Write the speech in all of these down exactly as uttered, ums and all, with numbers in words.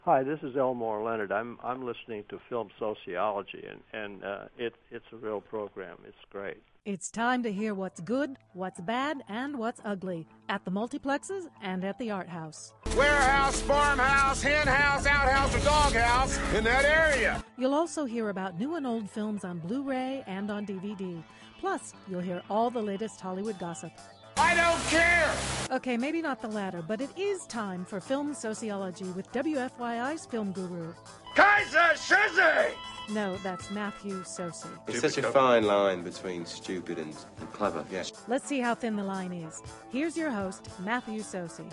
Hi, this is Elmore Leonard. I'm I'm listening to Film Sociology, and and uh, it it's a real program. It's great. It's time to hear what's good, what's bad, and what's ugly at the multiplexes and at the art house. Warehouse, farmhouse, hen house, outhouse, or doghouse in that area. You'll also hear about new and old films on Blu-ray and on D V D. Plus, you'll hear all the latest Hollywood gossip. I don't care! Okay, maybe not the latter, but it is time for Film Sociology with W F Y I's film guru. Kaiser Shizzy! No, that's Matthew Sosi. It's such a fine line between stupid and, and clever, yes. Let's see how thin the line is. Here's your host, Matthew Sosi.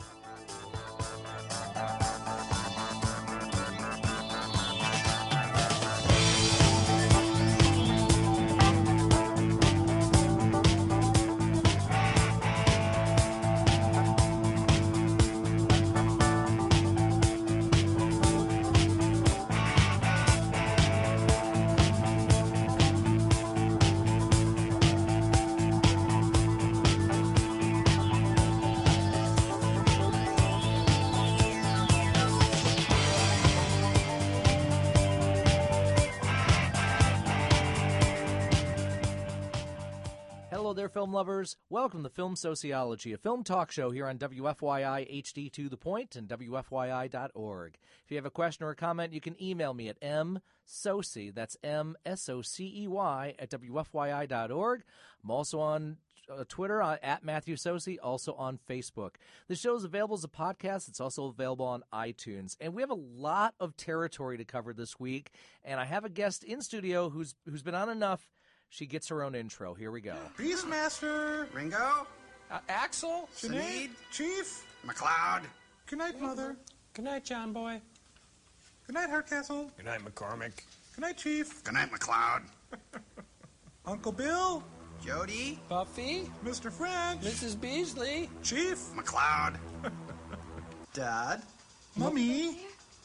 Hello there, film lovers. Welcome to Film Sociology, a film talk show here on W F Y I H D to the Point and W F Y I dot org. If you have a question or a comment, you can email me at msocey, that's M S O C E Y, at W F Y I dot org. I'm also on uh, Twitter, uh, at Matthew Sosi, also on Facebook. The show is available as a podcast. It's also available on iTunes. And we have a lot of territory to cover this week, and I have a guest in studio who's who's been on enough. She gets her own intro. Here we go. Beastmaster, Ringo, uh, Axel, Sinead, Chief, McLeod. Good night, Mother. Good night, John Boy. Good night, Hardcastle. Good night, McCormick. Good night, Chief. Good night, McLeod. Uncle Bill, Jody, Buffy, Mister French, Missus Beasley, Chief, McLeod. Dad, Mummy,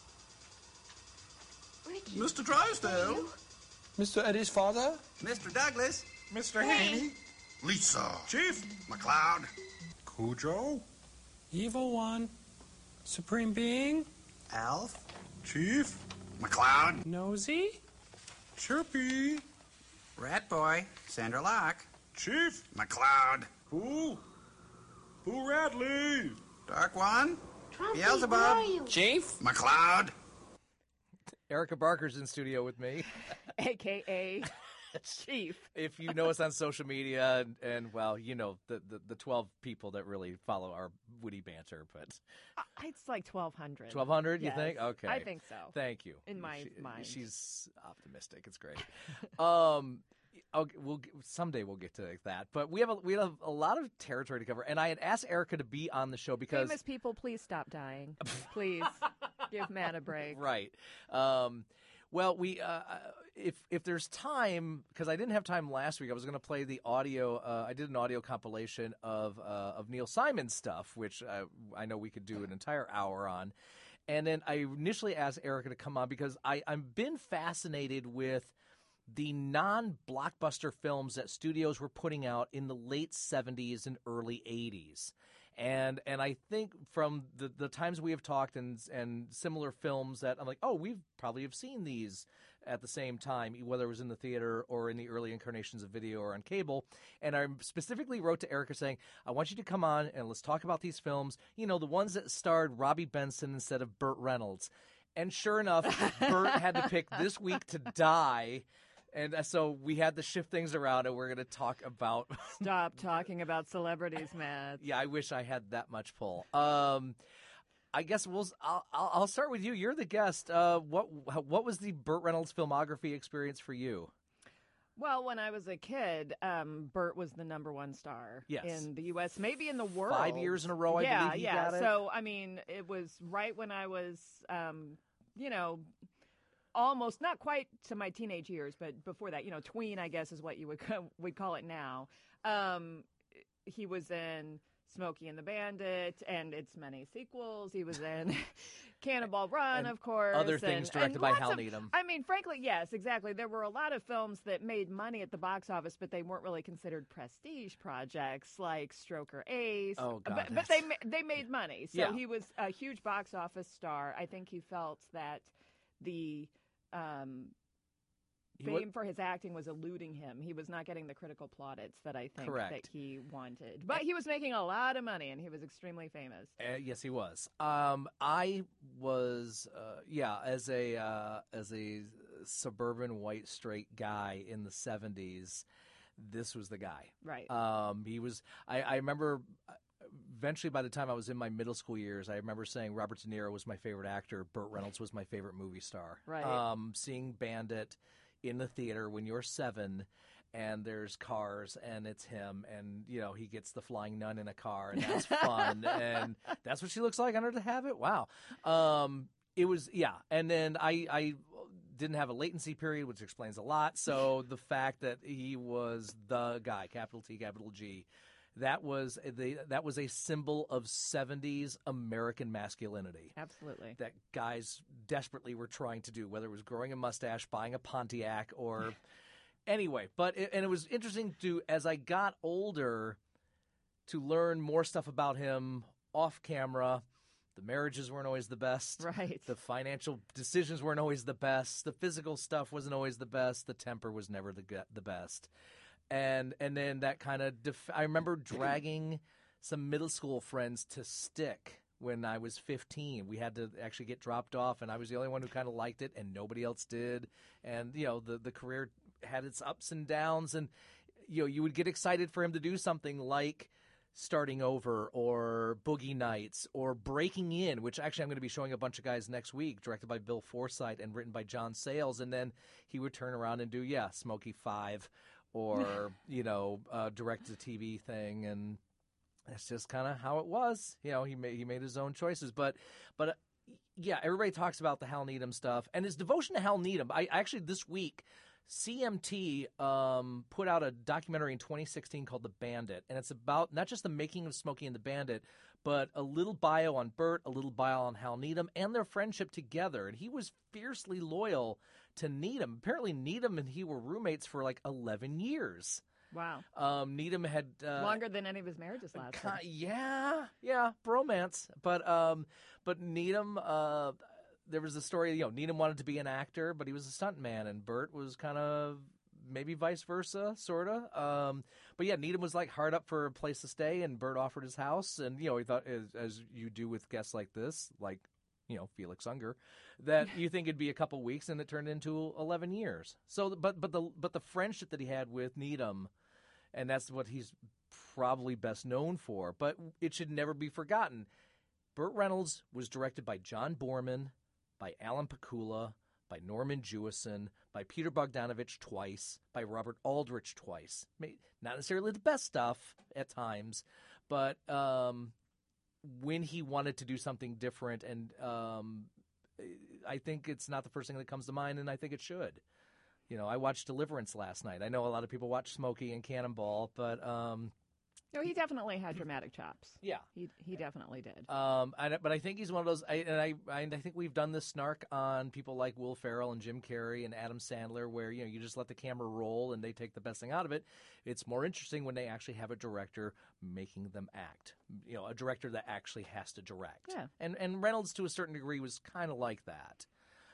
Ricky, Mister Drysdale, Mister Eddie's father, Mister Douglas, Mister Haney, Lisa, Chief, McLeod, Cujo, Evil One, Supreme Being, Alf, Chief, McLeod, Nosy, Chirpy, Rat Boy, Sandra Locke, Chief, McLeod, Pooh, Pooh Radley, Dark One, Trumpy, Beelzebub. where are you? Chief, McLeod. Erica Barker's in studio with me. A K A Chief. If you know us on social media, and, and well, you know, the, the, the twelve people that really follow our witty banter, but Uh, It's like twelve hundred. twelve hundred, you Yes, think? Okay. I think so. Thank you. In my She- mind. She's optimistic. It's great. um, okay, we'll get- someday we'll get to that, but we have a, we have a lot of territory to cover, and I had asked Erica to be on the show because Famous people, please stop dying. Please give Matt a break. right. Um, well, we uh, if if there's time, because I didn't have time last week, I was going to play the audio. Uh, I did an audio compilation of uh, of Neil Simon stuff, which uh, I know we could do an entire hour on. And then I initially asked Erica to come on because I, I've been fascinated with the non-blockbuster films that studios were putting out in the late seventies and early eighties. And and I think from the, the times we have talked and and similar films that I'm like, oh, we've probably have seen these at the same time, whether it was in the theater or in the early incarnations of video or on cable. And I specifically wrote to Erica saying, I want you to come on and let's talk about these films, you know, the ones that starred Robbie Benson instead of Burt Reynolds. And sure enough, Burt had to pick this week to die. And so we had to shift things around, and we're going to talk about. Stop talking about celebrities, Matt. Yeah, I wish I had that much pull. Um, I guess we'll. I'll, I'll start with you. You're the guest. Uh, what what was the Burt Reynolds filmography experience for you? Well, when I was a kid, um, Burt was the number one star Yes. in the U S, maybe in the world. Five years in a row, I yeah, believe he yeah. got it. So, I mean, it was right when I was, um, you know, almost, not quite to my teenage years, but before that, you know, tween, I guess is what you would we'd call it now. Um, he was in Smokey and the Bandit and its many sequels. He was in Cannonball Run, And of course. other things and, directed and by lots Hal of- Needham. I mean, frankly, yes, exactly. There were a lot of films that made money at the box office, but they weren't really considered prestige projects like Stroker Ace. Oh, God, But, but that's- they ma- they made money. So Yeah. he was a huge box office star. I think he felt that the um, He wa- fame for his acting was eluding him. He was not getting the critical plaudits that I think Correct. that he wanted. But he was making a lot of money, and he was extremely famous. Uh, yes, he was. Um, I was, uh, yeah, as a uh, as a suburban white straight guy in the seventies. This was the guy. Right. Um, he was. I, I remember. Eventually, by the time I was in my middle school years, I remember saying Robert De Niro was my favorite actor. Burt Reynolds was my favorite movie star. Right. Um, seeing Bandit in the theater when you're seven, and there's cars, and it's him, and you know he gets the flying nun in a car, and that's fun, and that's what she looks like under the habit. Wow. Um, it was yeah, and then I I didn't have a latency period, which explains a lot. So the fact that he was the guy, capital T, capital G. That was the that was a symbol of seventies American masculinity. Absolutely. That guys desperately were trying to do, whether it was growing a mustache, buying a Pontiac, or anyway. But it, and it was interesting to, as I got older, to learn more stuff about him off camera. The marriages weren't always the best. Right. The financial decisions weren't always the best. The physical stuff wasn't always the best. The temper was never the ge- the best. And and then that kind of def- I remember dragging some middle school friends to Stick when I was fifteen. We had to actually get dropped off, and I was the only one who kind of liked it, and nobody else did. And you know, the the career had its ups and downs, and you know, you would get excited for him to do something like Starting Over or Boogie Nights or Breaking In, which actually I'm going to be showing a bunch of guys next week, directed by Bill Forsythe and written by John Sayles. And then he would turn around and do, yeah, Smokey Five or, you know, uh, direct-to-T V thing. And that's just kind of how it was. You know, he made, he made his own choices. But, but uh, yeah, everybody talks about the Hal Needham stuff. And his devotion to Hal Needham, I actually this week – C M T um, put out a documentary in twenty sixteen called The Bandit, and it's about not just the making of Smokey and the Bandit, but a little bio on Burt, a little bio on Hal Needham, and their friendship together. And he was fiercely loyal to Needham. Apparently, Needham and he were roommates for like eleven years. Wow. Um, Needham had uh, Longer than any of his marriages lasted. ki- yeah, yeah, bromance. But um, but Needham. Uh, There was a story, you know, Needham wanted to be an actor, but he was a stuntman, and Burt was kind of maybe vice versa, sort of. Um, but yeah, Needham was like hard up for a place to stay, and Burt offered his house, and you know, he thought, as, as you do with guests like this, like you know, Felix Unger, that you think it'd be a couple weeks, and it turned into eleven years. So, but but the but the friendship that he had with Needham, and that's what he's probably best known for. But it should never be forgotten. Burt Reynolds was directed by John Borman, by Alan Pakula, by Norman Jewison, by Peter Bogdanovich twice, by Robert Aldrich twice. Not necessarily the best stuff at times, but um, when he wanted to do something different, and um, I think it's not the first thing that comes to mind, and I think it should. You know, I watched Deliverance last night. I know a lot of people watch Smokey and Cannonball, but um, No, he definitely had dramatic chops. Yeah, he he definitely did. Um, and, but I think he's one of those, I, and I and I think we've done this snark on people like Will Ferrell and Jim Carrey and Adam Sandler, where you know you just let the camera roll and they take the best thing out of it. It's more interesting when they actually have a director making them act. You know, a director that actually has to direct. Yeah. And and Reynolds to a certain degree was kind of like that.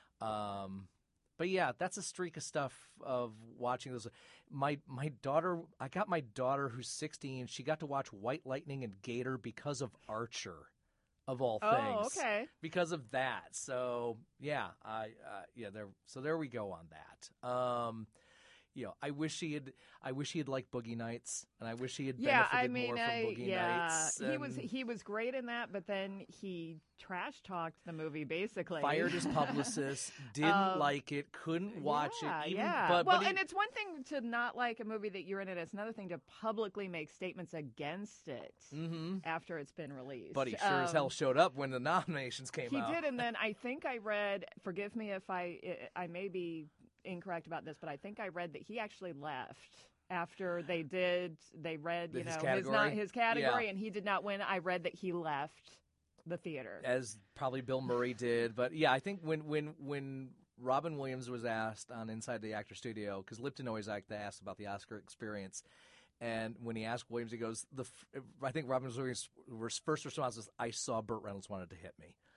Um. But yeah, that's a streak of stuff of watching those. My my daughter, I got my daughter who's sixteen. She got to watch White Lightning and Gator because of Archer, of all Oh, things. okay. Because of that. So yeah, I uh, yeah there. So there we go on that. Um, you know, I wish he had. I wish he had liked Boogie Nights, and I wish he had Yeah, benefited I mean, more from I, Boogie yeah, Nights. he was and he was great in that, but then he trash talked the movie basically. Fired his publicist, didn't Um, like it, couldn't watch yeah, it. Even, yeah. But, well, but he, and it's one thing to not like a movie that you're in it. It's another thing to publicly make statements against it mm-hmm. after it's been released. But he sure as Um, hell showed up when the nominations came He out. did, and then I think I read. Forgive me if I I may be incorrect about this, but I think I read that he actually left after they did, they read, you His know, category? his not his category, Yeah. and he did not win. I read that he left the theater. As probably Bill Murray did. But yeah, I think when when when Robin Williams was asked on Inside the Actor Studio, because Lipton always asked about the Oscar experience, and when he asked Williams, he goes, "The f- I think Robin Williams' first response was, I saw Burt Reynolds wanted to hit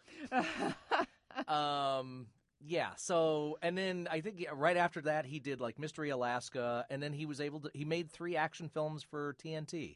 me." um. Yeah, so, and then I think yeah, right after that, he did, like, Mystery Alaska, and then he was able to, he made three action films for T N T.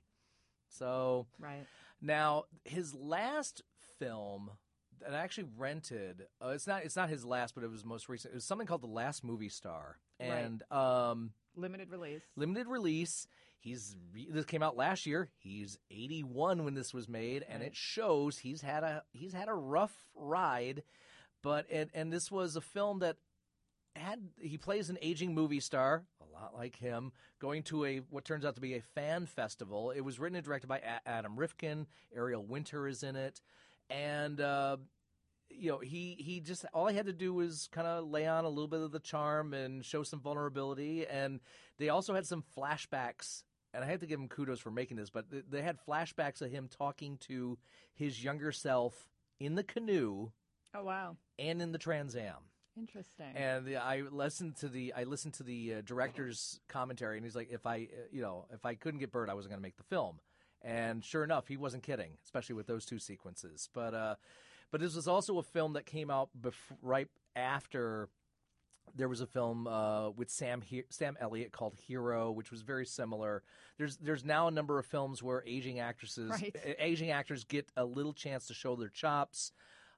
So, Right. now, his last film that I actually rented, uh, it's not it's not his last, but it was most recent, it was something called The Last Movie Star. And, um... Limited release. Limited release. He's re- this came out last year. He's eighty-one when this was made, and Right. it shows he's had a he's had a rough ride. But and, and this was a film that had he plays an aging movie star, a lot like him, going to a what turns out to be a fan festival. It was written and directed by a- Adam Rifkin. Ariel Winter is in it, and uh, you know he he just all he had to do was kind of lay on a little bit of the charm and show some vulnerability. And they also had some flashbacks. And I have to give him kudos for making this, but they had flashbacks of him talking to his younger self in the canoe. Oh, wow. And in the Trans Am. Interesting. And the, I listened to the I listened to the uh, director's commentary, and he's like, "If I, uh, you know, if I couldn't get Burt, I wasn't going to make the film." And sure enough, he wasn't kidding, especially with those two sequences. But uh, but this was also a film that came out bef- right after there was a film uh, with Sam he- Sam Elliott called Hero, which was very similar. There's there's now a number of films where aging actresses, Right. a- aging actors get a little chance to show their chops.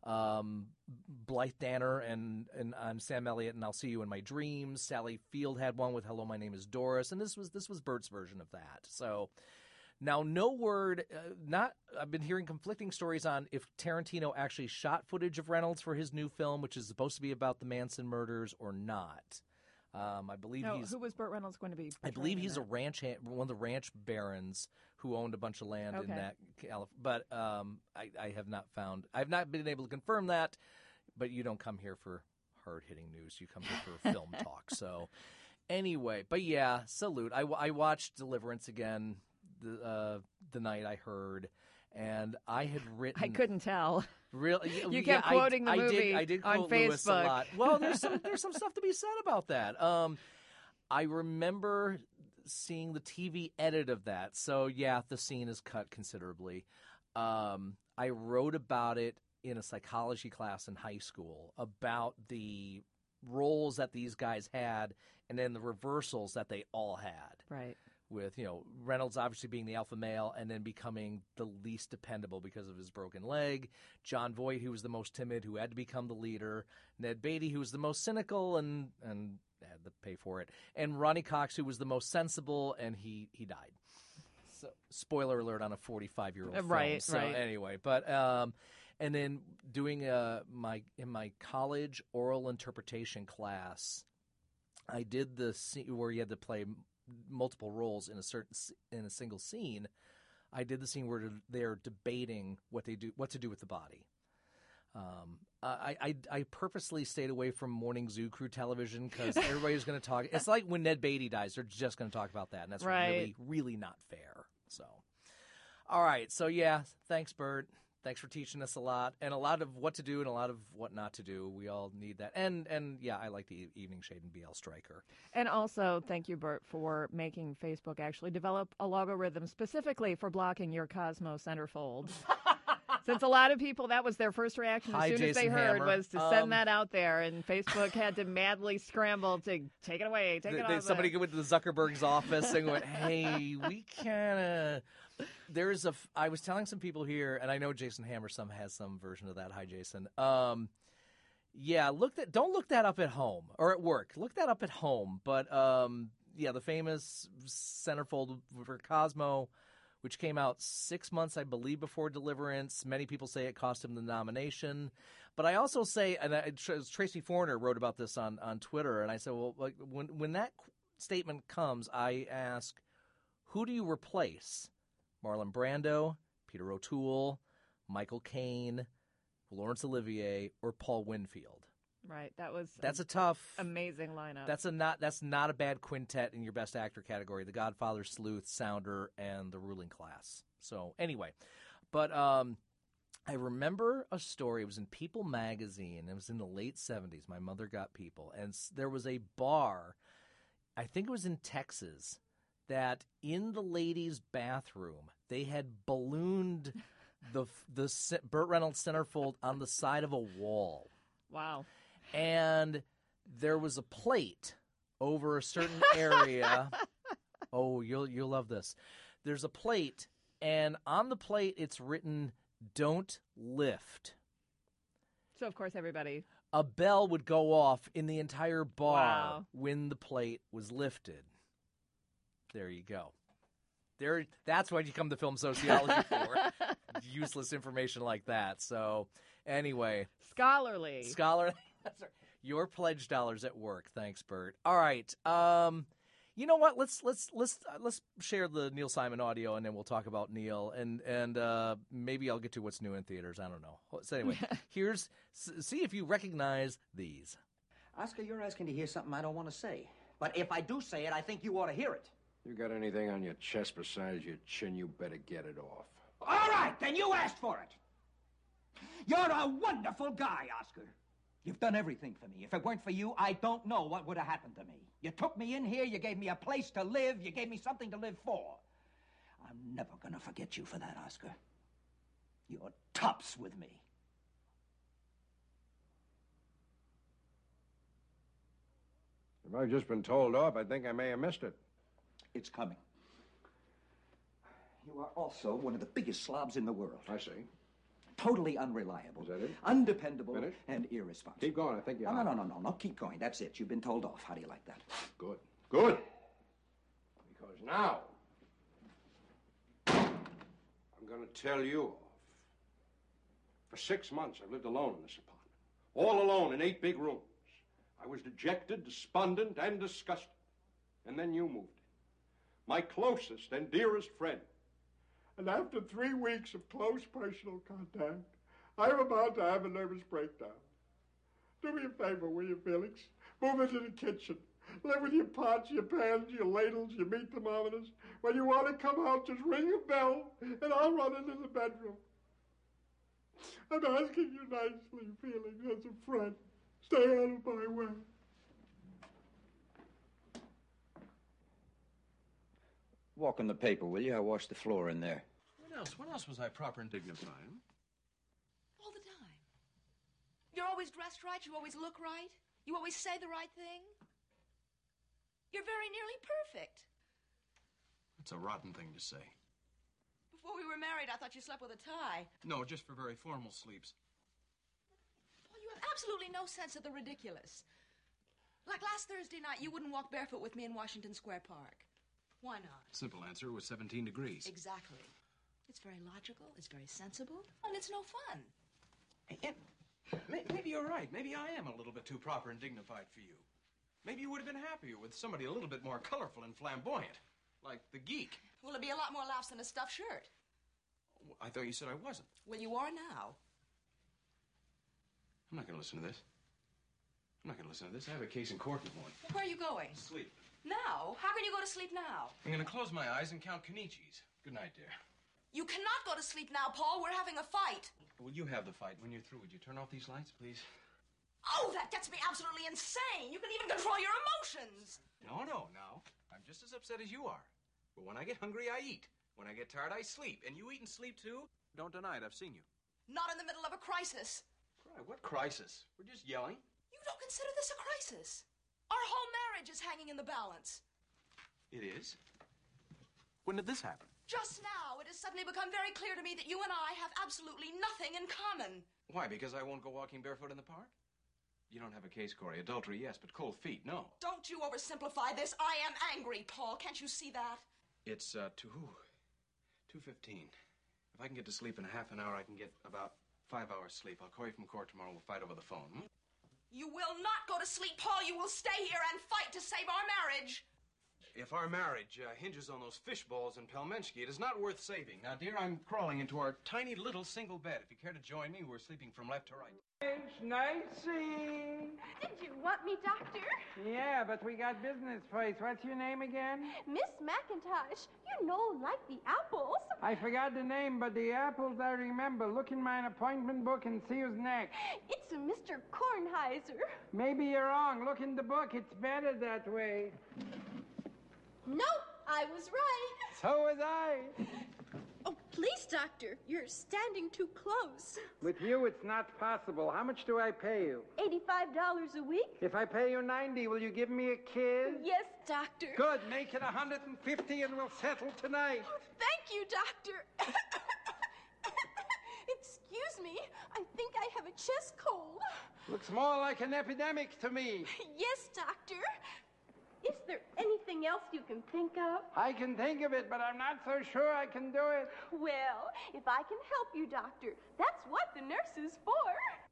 Um, Blythe Danner and, and on Sam Elliott and I'll See You in My Dreams. Sally Field had one with Hello, My Name is Doris, and this was this was Burt's version of that. So now, no word. Uh, not I've been hearing conflicting stories on if Tarantino actually shot footage of Reynolds for his new film, which is supposed to be about the Manson murders, or not. Um, I believe no, he's. who was Burt Reynolds going to be? I believe portraying he's a in that? ranch, ha- one of the ranch barons who owned a bunch of land in Okay. that. Calif- But um, I, I have not found. I've not been able to confirm that. But you don't come here for hard hitting news. You come here for film talk. So anyway, but yeah, salute. I, I watched Deliverance again the uh, the night I heard, and I had written. I couldn't tell. Really, You yeah, kept quoting the I, movie I did, I did on quote Lewis a Facebook. lot. Well, there's some there's some stuff to be said about that. Um, I remember seeing the T V edit of that. So yeah, the scene is cut considerably. Um, I wrote about it in a psychology class in high school about the roles that these guys had, and then the reversals that they all had. Right. With, you know, Reynolds obviously being the alpha male and then becoming the least dependable because of his broken leg. John Voight, who was the most timid, who had to become the leader. Ned Beatty, who was the most cynical and, and had to pay for it. And Ronnie Cox, who was the most sensible, and he, he died. So, spoiler alert on a forty-five-year-old film. Right, so, right. anyway, but um, and then doing uh, my in my college oral interpretation class, I did the scene where you had to play multiple roles in a certain in a single scene. I did the scene where they're debating what they do, what to do with the body. Um, I, I I purposely stayed away from morning Zoo Crew television because everybody's going to talk. It's like when Ned Beatty dies, they're just going to talk about that, and that's Right. really really not fair. So, all right, so yeah, thanks, Bert. Thanks for teaching us a lot, and a lot of what to do and a lot of what not to do. We all need that. And, and yeah, I like the Evening Shade and B L Stryker. And also, thank you, Bert, for making Facebook actually develop a logarithm specifically for blocking your Cosmo centerfold. Since a lot of people, that was their first reaction as Hi, soon as they Jason heard Hammer. was to send Um, that out there, and Facebook had to madly scramble to take it away, take They- it they- off. somebody the- went to the Zuckerberg's office and went, hey, we kind of... There's a... f- I was telling some people here, and I know Jason Hammer some has some version of that. Hi, Jason. Um, yeah, look that. Don't look that up at home or at work. Look that up at home. But um, yeah, the famous centerfold for Cosmo, which came out six months, I believe, before Deliverance. Many people say it cost him the nomination. But I also say, and I, Tracy Foreigner wrote about this on, on Twitter, and I said, well, like, when when that statement comes, I ask, who do you replace? Marlon Brando, Peter O'Toole, Michael Caine, Laurence Olivier, or Paul Winfield? Right. That was That's a tough, amazing lineup. That's a not. That's not a bad quintet in your Best Actor category. The Godfather, Sleuth, Sounder, and The Ruling Class. So anyway, but um, I remember a story. It was in People magazine. It was in the late seventies. My mother got People, and there was a bar. I think it was in Texas. That in the ladies' bathroom they had ballooned the the Burt Reynolds centerfold on the side of a wall. Wow. And there was a plate over a certain area. Oh, you'll you'll love this. There's a plate, and on the plate it's written, "Don't lift." So, of course, everybody... A bell would go off in the entire bar Wow. when the plate was lifted. There you go. There, that's what you come to film sociology for. Useless information like that. So, anyway. Scholarly. Scholarly. That's right. Your pledge dollars at work. Thanks, Bert. All right. Um, you know what? Let's let's let's uh, let's share the Neil Simon audio, and then we'll talk about Neil, and and uh, maybe I'll get to what's new in theaters. I don't know. So anyway, here's see if you recognize these. Oscar, you're asking to hear something I don't want to say, but if I do say it, I think you ought to hear it. You got anything on your chest besides your chin, you better get it off. All right, then you asked for it. You're a wonderful guy, Oscar. You've done everything for me. If it weren't for you, I don't know what would have happened to me. You took me in here, you gave me a place to live, you gave me something to live for. I'm never gonna forget you for that, Oscar. You're tops with me. If I've just been told off, I think I may have missed it. It's coming. You are also one of the biggest slobs in the world. I see. Totally unreliable. Is that it? Undependable. Finish? And irresponsible. Keep going. I think you're... No, no, no, no, no, no. Keep going. That's it. You've been told off. How do you like that? Good. Good. Because now, I'm going to tell you off. For six months, I've lived alone in this apartment. All alone in eight big rooms. I was dejected, despondent, and disgusted. And then you moved in. My closest and dearest friend. And after three weeks of close personal contact, I'm about to have a nervous breakdown. Do me a favor, will you, Felix? Move into the kitchen. Live with your pots, your pans, your ladles, your meat thermometers. When you want to come out, just ring a bell, and I'll run into the bedroom. I'm asking you nicely, Felix, as a friend. Stay out of my way. Walk on the paper, will you? I washed the floor in there. When else? When else was I proper and dignified? All the time. You're always dressed right. You always look right. You always say the right thing. You're very nearly perfect. That's a rotten thing to say. Before we were married, I thought you slept with a tie. No, just for very formal sleeps. Well, you have absolutely no sense of the ridiculous. Like last Thursday night, you wouldn't walk barefoot with me in Washington Square Park. Why not? Simple answer, it was seventeen degrees. Exactly. It's very logical, it's very sensible, and it's no fun. And maybe you're right. Maybe I am a little bit too proper and dignified for you. Maybe you would have been happier with somebody a little bit more colorful and flamboyant, like the geek. Will it be a lot more laughs than a stuffed shirt? I thought you said I wasn't. Well, you are now. I'm not going to listen to this. I'm not going to listen to this. I have a case in court in the morning. Well, where are you going? Sleep. Now? How can you go to sleep now? I'm going to close my eyes and count Kenichis. Good night, dear. You cannot go to sleep now, Paul. We're having a fight. Will you have the fight? When you're through, would you turn off these lights, please? Oh, that gets me absolutely insane. You can even control your emotions. No, no, no. I'm just as upset as you are. But when I get hungry, I eat. When I get tired, I sleep. And you eat and sleep, too? Don't deny it. I've seen you. Not in the middle of a crisis. Cry? What crisis? We're just yelling. You don't consider this a crisis. Our whole marriage is hanging in the balance. It is? When did this happen? Just now, it has suddenly become very clear to me that you and I have absolutely nothing in common. Why? Because I won't go walking barefoot in the park? You don't have a case, Corey. Adultery, yes, but cold feet, no. Don't you oversimplify this. I am angry, Paul. Can't you see that? It's, uh, two... two fifteen. If I can get to sleep in a half an hour, I can get about five hours sleep. I'll call you from court tomorrow. We'll fight over the phone, hmm? You will not go to sleep, Paul. You will stay here and fight to save our marriage. If our marriage uh, hinges on those fish balls in Pelmenchki, it is not worth saving. Now, dear, I'm crawling into our tiny little single bed. If you care to join me, we're sleeping from left to right. It's night scene. want me, Doctor? Yeah, but we got business first. What's your name again? Miss McIntosh. You know, like the apples. I forgot the name, but the apples I remember. Look in my appointment book and see who's next. It's a Mister Kornheiser. Maybe you're wrong. Look in the book. It's better that way. Nope, I was right. So was I. Oh, please, Doctor. You're standing too close. With you, it's not possible. How much do I pay you? eighty-five dollars a week? If I pay you ninety, will you give me a kiss? Yes, Doctor. Good. Make it one hundred fifty and we'll settle tonight. Oh, thank you, Doctor. Excuse me. I think I have a chest cold. Looks more like an epidemic to me. Yes, Doctor. Is there anything else you can think of? I can think of it, but I'm not so sure I can do it. Well, if I can help you, Doctor, that's what the nurse is for.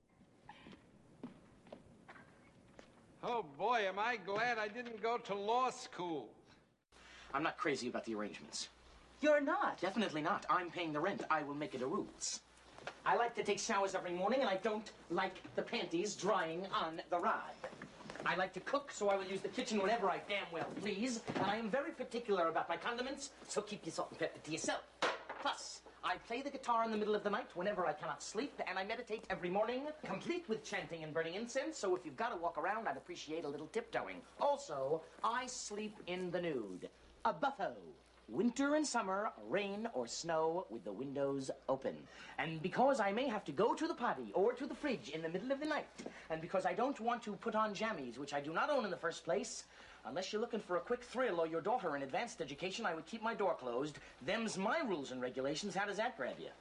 Oh, boy, am I glad I didn't go to law school. I'm not crazy about the arrangements. You're not? Definitely not. I'm paying the rent. I will make it a rules. I like to take showers every morning, and I don't like the panties drying on the rod. I like to cook, so I will use the kitchen whenever I damn well please. And I am very particular about my condiments, so keep your salt and pepper to yourself. Plus, I play the guitar in the middle of the night whenever I cannot sleep, and I meditate every morning, complete with chanting and burning incense, so if you've got to walk around, I'd appreciate a little tiptoeing. Also, I sleep in the nude. A buffo. Winter and summer, rain or snow, with the windows open. And because I may have to go to the potty or to the fridge in the middle of the night, and because I don't want to put on jammies, which I do not own in the first place, unless you're looking for a quick thrill or your daughter in advanced education, I would keep my door closed. Them's my rules and regulations. How does that grab you?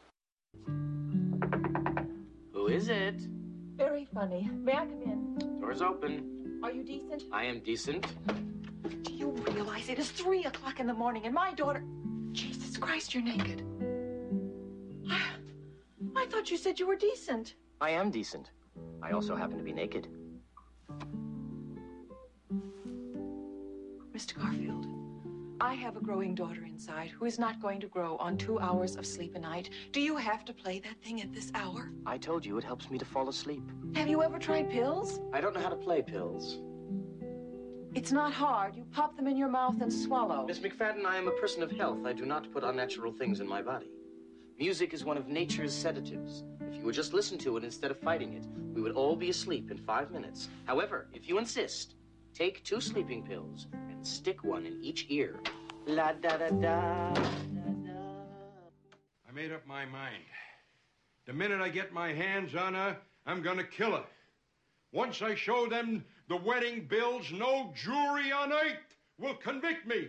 Who is it? Very funny. May I come in? Door's open. Are you decent? I am decent. Do you realize it is three o'clock in the morning and my daughter... Jesus Christ, you're naked. I thought you said you were decent. I am decent. I also happen to be naked. Mister Garfield, I have a growing daughter inside who is not going to grow on two hours of sleep a night. Do you have to play that thing at this hour? I told you it helps me to fall asleep. Have you ever tried pills? I don't know how to play pills. It's not hard. You pop them in your mouth and swallow. Miss McFadden, I am a person of health. I do not put unnatural things in my body. Music is one of nature's sedatives. If you would just listen to it instead of fighting it, we would all be asleep in five minutes. However, if you insist, take two sleeping pills and stick one in each ear. La da da da. I made up my mind. The minute I get my hands on her, I'm gonna kill her. Once I show them the wedding bills, no jury on earth will convict me.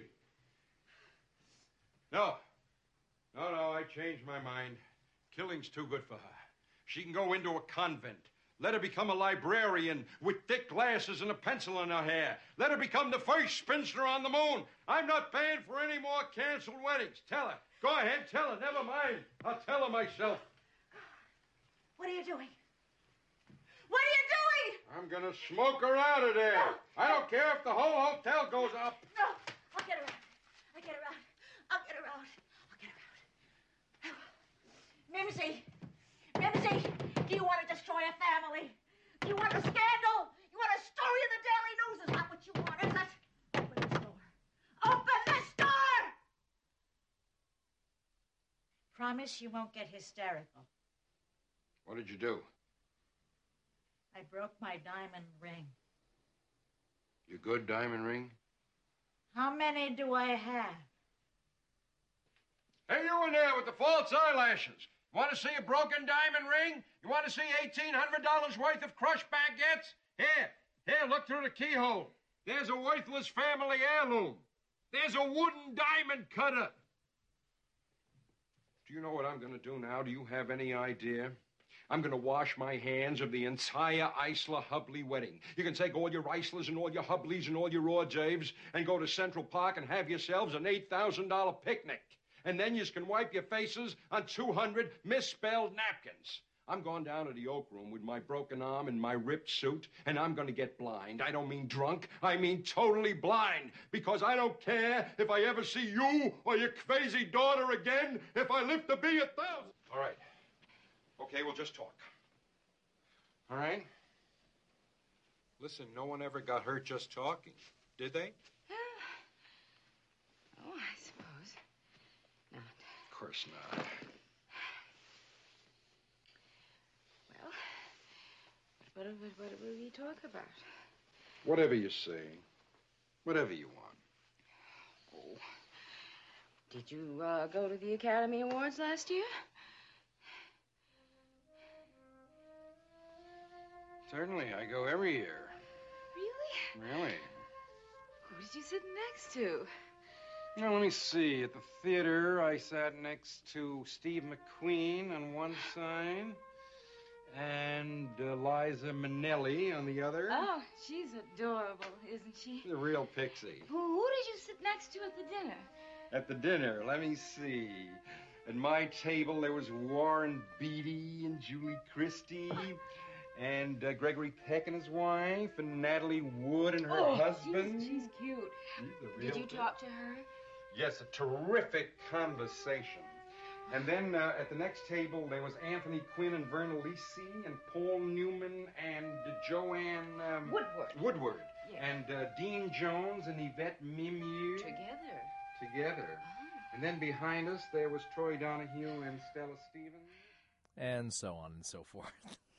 No. No, no, I changed my mind. Killing's too good for her. She can go into a convent. Let her become a librarian with thick glasses and a pencil in her hair. Let her become the first spinster on the moon. I'm not paying for any more canceled weddings. Tell her. Go ahead, tell her. Never mind. I'll tell her myself. What are you doing? What are you doing? I'm gonna smoke her out of there. No. I don't care if the whole hotel goes up. No, I'll get her out. I'll get her out. I'll get her out. I'll get her out. Mimsy, Mimsy, do you want to destroy a family? Do you want a scandal? You want a story in the Daily News? Is that what you want, is it? Open this door. Open this door! Promise you won't get hysterical. What did you do? I broke my diamond ring. Your good diamond ring? How many do I have? Hey, you in there with the false eyelashes. Want to see a broken diamond ring? You want to see eighteen hundred dollars worth of crushed baguettes? Here, here, look through the keyhole. There's a worthless family heirloom. There's a wooden diamond cutter. Do you know what I'm going to do now? Do you have any idea? I'm going to wash my hands of the entire Eisler Hubley wedding. You can take all your Eislers and all your Hubleys and all your hors d'oeuvres and go to Central Park and have yourselves an eight thousand dollar picnic. And then you can wipe your faces on two hundred misspelled napkins. I'm going down to the Oak Room with my broken arm and my ripped suit, and I'm going to get blind. I don't mean drunk. I mean totally blind. Because I don't care if I ever see you or your crazy daughter again if I live to be a thousand. All right. Okay, we'll just talk. All right? Listen, no one ever got hurt just talking, did they? Oh, I suppose not. Of course not. Well, what, what, what, what will we talk about? Whatever you say. Whatever you want. Oh. Did you uh, go to the Academy Awards last year? Certainly, I go every year. Really? Really? Who did you sit next to? Now, let me see. At the theater, I sat next to Steve McQueen on one side and Eliza Minnelli on the other. Oh, she's adorable, isn't she? The real pixie. Who, who did you sit next to at the dinner? At the dinner, let me see. At my table, there was Warren Beatty and Julie Christie. And uh, Gregory Peck and his wife, and Natalie Wood and her oh, husband. She's, she's cute. She's a real Did you thing. talk to her? Yes, a terrific conversation. And then uh, at the next table, there was Anthony Quinn and Verna Lisi and Paul Newman and uh, Joanne um, Woodward. Woodward. Yes. And uh, Dean Jones and Yvette Mimieux. Together. Together. Oh. And then behind us, there was Troy Donahue and Stella Stevens. And so on and so forth.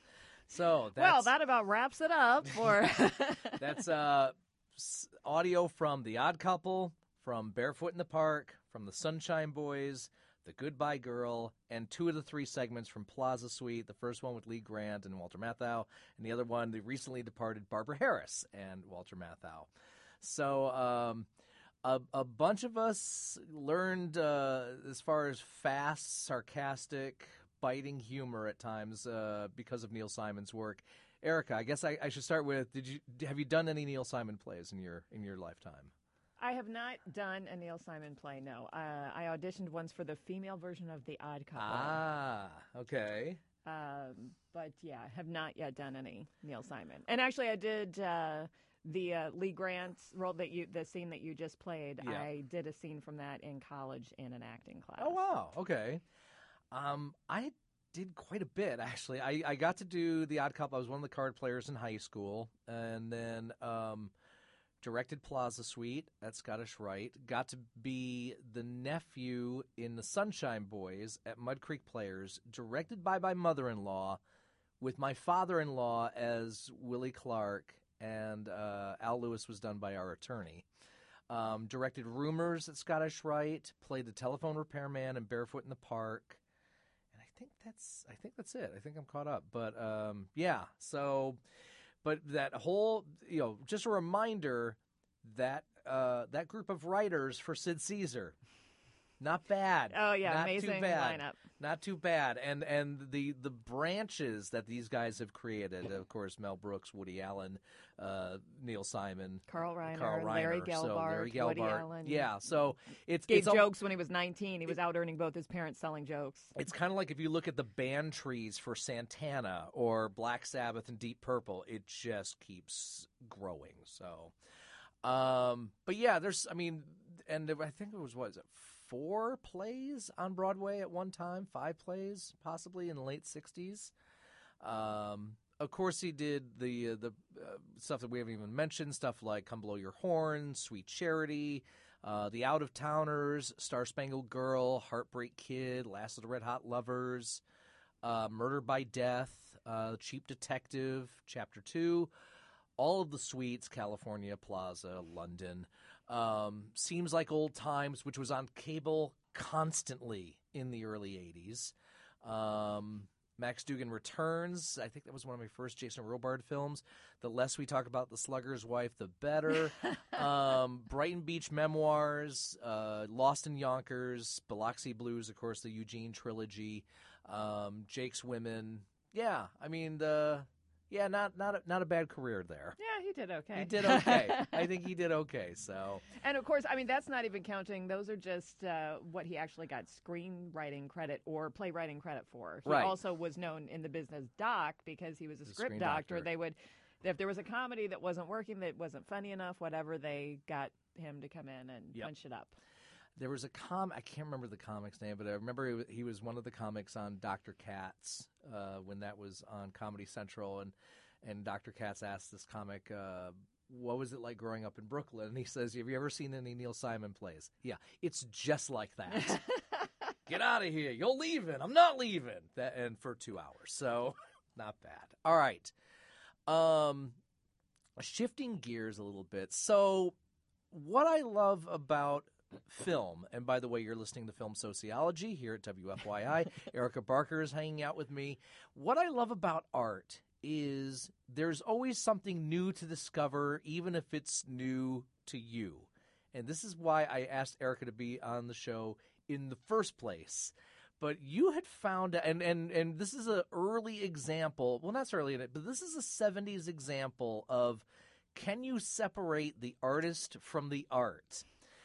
So that's, well, that about wraps it up for. That's uh, s- audio from The Odd Couple, from Barefoot in the Park, from The Sunshine Boys, The Goodbye Girl, and two of the three segments from Plaza Suite. The first one with Lee Grant and Walter Matthau, and the other one, the recently departed Barbara Harris and Walter Matthau. So um, a, a bunch of us learned uh, as far as fast, sarcastic, biting humor at times uh, because of Neil Simon's work. Erica, I guess I, I should start with: Did you have you done any Neil Simon plays in your in your lifetime? I have not done a Neil Simon play. No, uh, I auditioned once for the female version of The Odd Couple. Ah, okay. Um, but yeah, have not yet done any Neil Simon. And actually, I did uh, the uh, Lee Grant role that you, the scene that you just played. Yeah. I did a scene from that in college in an acting class. Oh wow, okay. Um, I did quite a bit actually. I, I got to do The Odd Couple. I was one of the card players in high school, and then um, directed Plaza Suite at Scottish Rite. Got to be the nephew in The Sunshine Boys at Mud Creek Players, directed by my mother-in-law, with my father-in-law as Willie Clark, and uh, Al Lewis was done by our attorney. Um, directed Rumors at Scottish Rite, played the telephone repairman in Barefoot in the Park. I think that's I think that's it. I think I'm caught up. But um, yeah, so but that whole, you know, just a reminder that uh, that group of writers for Sid Caesar, not bad. Oh yeah, not amazing too bad. lineup. Not too bad. And and the the branches that these guys have created, of course, Mel Brooks, Woody Allen, uh, Neil Simon, Carl Reiner, Carl Reiner, Larry so Gelbart, Larry Woody Gelbart. Allen. Yeah, so it's Gave it's al- jokes when he was nineteen. He was out earning both his parents selling jokes. It's kind of like if you look at the band trees for Santana or Black Sabbath and Deep Purple, it just keeps growing. So, um, but yeah, there's, I mean, and I think it was, what is it, four plays on Broadway at one time, five plays possibly in the late sixties. Um, of course, he did the uh, the uh, stuff that we haven't even mentioned, stuff like Come Blow Your Horn, Sweet Charity, uh, The Out of Towners, Star Spangled Girl, Heartbreak Kid, Last of the Red Hot Lovers, uh, Murder by Death, uh, Cheap Detective, Chapter two, all of the suites, California, Plaza, London. Um, Seems Like Old Times, which was on cable constantly in the early eighties. Um, Max Dugan Returns. I think that was one of my first Jason Robard films. The less we talk about the slugger's wife, the better. um, Brighton Beach Memoirs, uh, Lost in Yonkers, Biloxi Blues, of course, the Eugene trilogy, um, Jake's Women. Yeah, I mean, the yeah, not not a, not a bad career there. Yeah, he did okay. He did okay. I think he did okay. So, and of course, I mean, that's not even counting. Those are just uh, what he actually got screenwriting credit or playwriting credit for. He right. also was known in the business doc because he was a The script screen doctor. doctor. They would, if there was a comedy that wasn't working, that wasn't funny enough, whatever, they got him to come in and Yep. punch it up. there was a com. I can't remember the comic's name, but I remember he was, he was one of the comics on Doctor Katz uh, when that was on Comedy Central, and and Doctor Katz asked this comic, uh, what was it like growing up in Brooklyn? And he says, have you ever seen any Neil Simon plays? Yeah, it's just like that. Get out of here. You're leaving. I'm not leaving. That, and for two hours. So not bad. All right. Um, shifting gears a little bit. So what I love about film, and by the way, you're listening to Film Sociology here at W F Y I. Erica Barker is hanging out with me. What I love about art is there's always something new to discover, even if it's new to you. And this is why I asked Erica to be on the show in the first place. But you had found, and and and this is an early example, well, not so early in it, but this is a seventies example of, can you separate the artist from the art?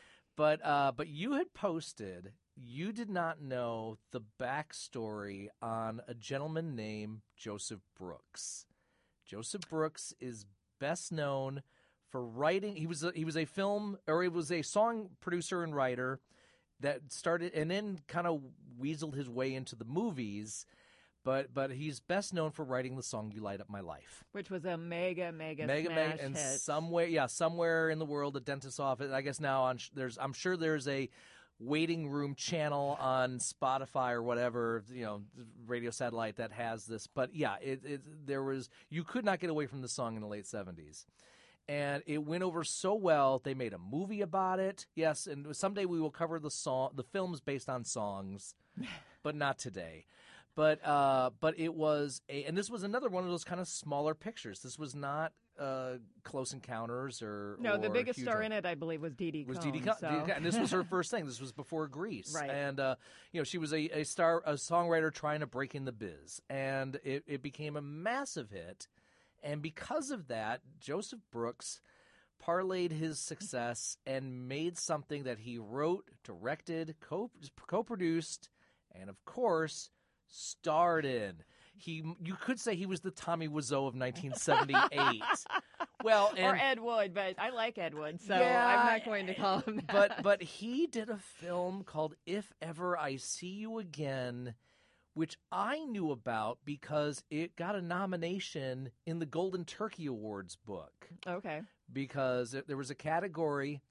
But uh, but you had posted, you did not know the backstory on a gentleman named Joseph Brooks. Joseph Brooks is best known for writing. He was a, he was a film, or he was a song producer and writer that started and then kind of weaseled his way into the movies. But but he's best known for writing the song "You Light Up My Life," which was a mega mega mega smash mega, and hit. somewhere yeah somewhere in the world, a dentist's office. I guess now on there's I'm sure there's a waiting room channel on Spotify or whatever, you know, radio satellite that has this. But yeah, it, it there was you could not get away from the song in the late seventies. And it went over so well, they made a movie about it. Yes, and someday we will cover the song, the films based on songs, but not today. But uh, but it was a, and this was another one of those kind of smaller pictures. This was not uh, Close Encounters or no. or the biggest Huge star One. in it, I believe, was Dee Dee Was Cohn. Dee Dee Cohn, so. Dee Dee Cohn, and this was her first thing. This was before Grease, Right. And uh, you know, she was a, a star, a songwriter trying to break in the biz, and it, it became a massive hit. And because of that, Joseph Brooks parlayed his success and made something that he wrote, directed, co co-produced, and of course starred in. He, you could say he was the Tommy Wiseau of nineteen seventy-eight. Well, and, or Ed Wood, but I like Ed Wood, so Yeah, I'm not going to call him that. but but he did a film called If Ever I See You Again, which I knew about because it got a nomination in the Golden Turkey Awards book. Okay. Because there was a category.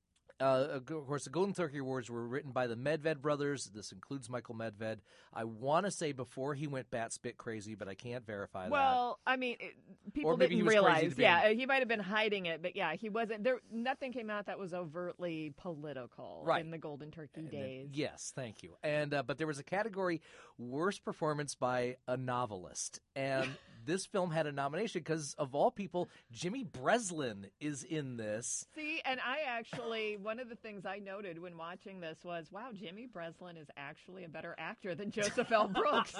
Uh, of course, the Golden Turkey Awards were written by the Medved brothers. This includes Michael Medved. I want to say before he went bat spit crazy, but I can't verify that. Well, I mean, it, people Or maybe didn't he was crazy realize. to be- Yeah, he might have been hiding it, but yeah, he wasn't. There, nothing came out that was overtly political Right. in the Golden Turkey And then- days. yes, thank you. And uh, but there was a category, worst performance by a novelist, and this film had a nomination because of all people, Jimmy Breslin is in this. See, and I actually, one of the things I noted when watching this was, wow, Jimmy Breslin is actually a better actor than Joseph L. Brooks.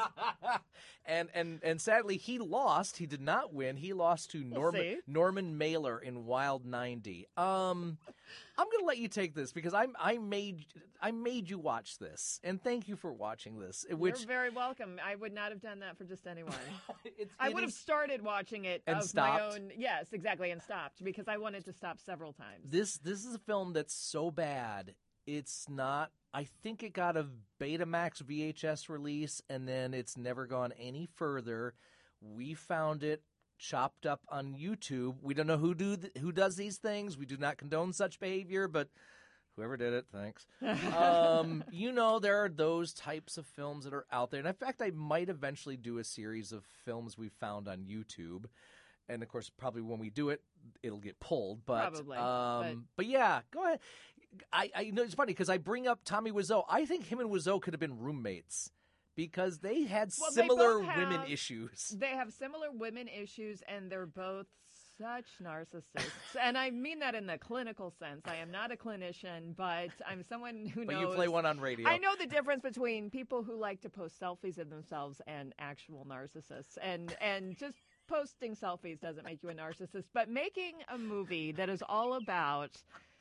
and and and sadly, he lost. He did not win. He lost to We'll Norman see. Norman Mailer in Wild ninety. Um, I'm going to let you take this because I I made I made you watch this, and thank you for watching this. Which You're very welcome. I would not have done that for just anyone. it's, I it would have is- started watching it And of stopped? my own. Yes, exactly, and stopped because I wanted to stop several times. This this is a film that's so bad. It's not. I think it got a Betamax V H S release, and then it's never gone any further. We found it chopped up on YouTube. We don't know who do th- who does these things. We do not condone such behavior, but whoever did it, thanks. um, you know, there are those types of films that are out there, and in fact, I might eventually do a series of films we found on YouTube. And of course, probably when we do it, it'll get pulled. But Probably, um, but- but yeah, go ahead. I, I you know it's funny because I bring up Tommy Wiseau. I think him and Wiseau could have been roommates because they had Well, they similar both women have- issues. They have similar women issues, and they're both such narcissists. And I mean that in the clinical sense. I am not a clinician, but I'm someone who But knows. you play one on radio. I know the difference between people who like to post selfies of themselves and actual narcissists. And and just posting selfies doesn't make you a narcissist, but making a movie that is all about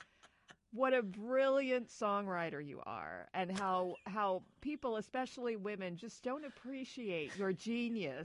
what a brilliant songwriter you are and how how people, especially women, just don't appreciate your genius.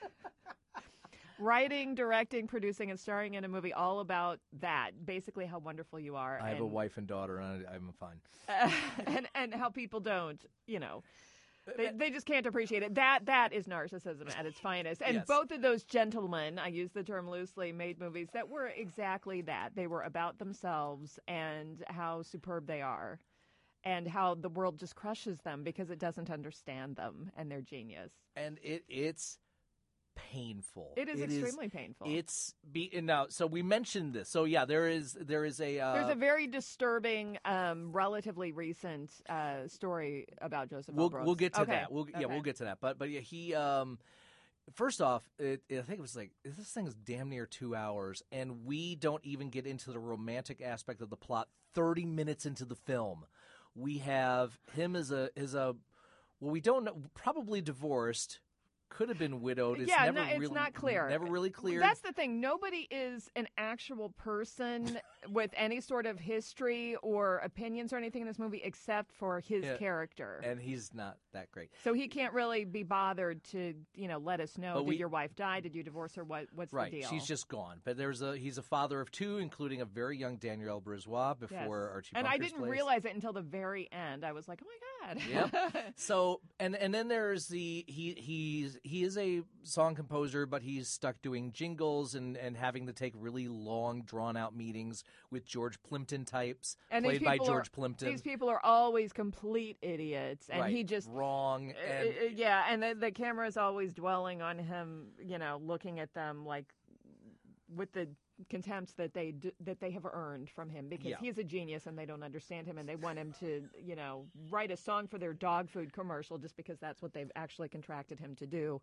Writing, directing, producing, and starring in a movie all about that, basically how wonderful you are. I have and, a wife and daughter, and I, I'm fine. uh, and and how people don't, you know. They, they just can't appreciate it. That that is narcissism at its finest. And Yes. both of those gentlemen, I use the term loosely, made movies that were exactly that. They were about themselves and how superb they are, and how the world just crushes them because it doesn't understand them and their genius. And it it's painful. It is extremely painful. It's be now. So we mentioned this. So yeah, there is there is a uh, There's a very disturbing, um, relatively recent uh, story about Joseph L. We'll Brooks. we'll get to Okay. that. We'll yeah Okay. we'll get to that. But but yeah, he um first off, it, I think it was like this thing is damn near two hours, and we don't even get into the romantic aspect of the plot. Thirty minutes into the film, we have him as a as a well, we don't know, probably divorced. Could have been widowed. It's yeah, never no, it's really, not clear. Never really clear. That's the thing. Nobody is an actual person with any sort of history or opinions or anything in this movie except for his Yeah, character. and he's not that great. So he can't really be bothered to, you know, let us know. But Did we- your wife die? Did you divorce her? What What's Right, the deal? she's just gone. But there's a he's a father of two, including a very young Danielle Brisbois Yes. before Archie. And I Bunker's didn't plays. realize it until the very end. I was like, oh my god. Yep. So and and then there's the he he's he is a song composer, but he's stuck doing jingles and and having to take really long, drawn out meetings with George Plimpton types, And these played by people George are, Plimpton. These people are always complete idiots, and Right. he just wrong. Uh, And uh, yeah, and the, the camera is always dwelling on him, you know, looking at them like with the contempt that they d- that they have earned from him because Yeah. he's a genius and they don't understand him and they want him to, you know, write a song for their dog food commercial just because that's what they've actually contracted him to do.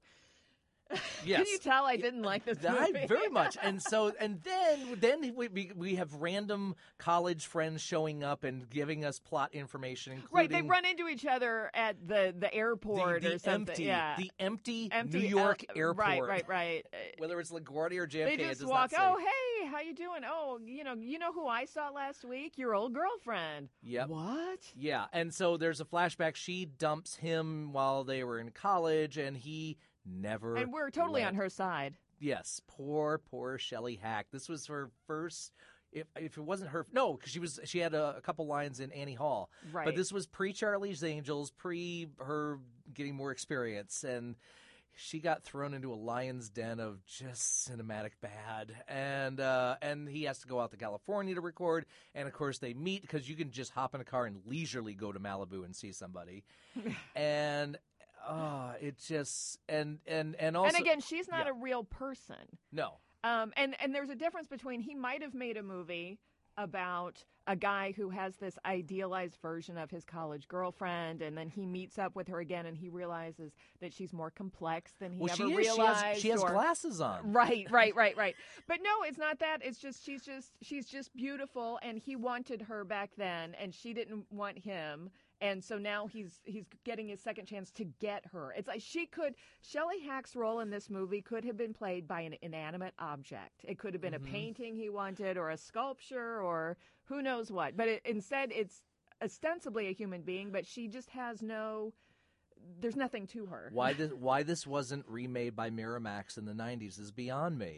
Yes. Can you tell I didn't like this movie? I, very much. And so, and then, then we, we we have random college friends showing up and giving us plot information, including Right, they run into each other at the, the airport the, the or something. empty, yeah. the empty, Empty, New York uh, airport. Right, right, right. Uh, Whether it's LaGuardia or J F K, They it just does walk. not say. Oh, hey, how you doing? Oh, you know, you know who I saw last week? Your old girlfriend. Yep. What? Yeah, and so there's a flashback. She dumps him while they were in college, and he never. And we're totally let- on her side. Yes, poor, poor Shelley Hack. This was her first. If if it wasn't her, no, because she was she had a, a couple lines in Annie Hall. Right. But this was pre Charlie's Angels, pre her getting more experience, and she got thrown into a lion's den of just cinematic bad. And uh, and he has to go out to California to record, and of course they meet because you can just hop in a car and leisurely go to Malibu and see somebody, and. Oh, it just and and and also and again, she's not yeah. a real person. No. Um, and and there's a difference between he might have made a movie about a guy who has this idealized version of his college girlfriend, and then he meets up with her again, and he realizes that she's more complex than he Well, ever she is. realized. She has, she has or- glasses on. Right, right, right, right. But no, it's not that. It's just she's just she's just beautiful, and he wanted her back then, and she didn't want him. And so now he's he's getting his second chance to get her. It's like she could Shelley Hack's role in this movie could have been played by an inanimate object. It could have been Mhm. a painting he wanted, or a sculpture, or who knows what. But it, instead, it's ostensibly a human being. But she just has no. There's nothing to her. Why this why this wasn't remade by Miramax in the nineties is beyond me.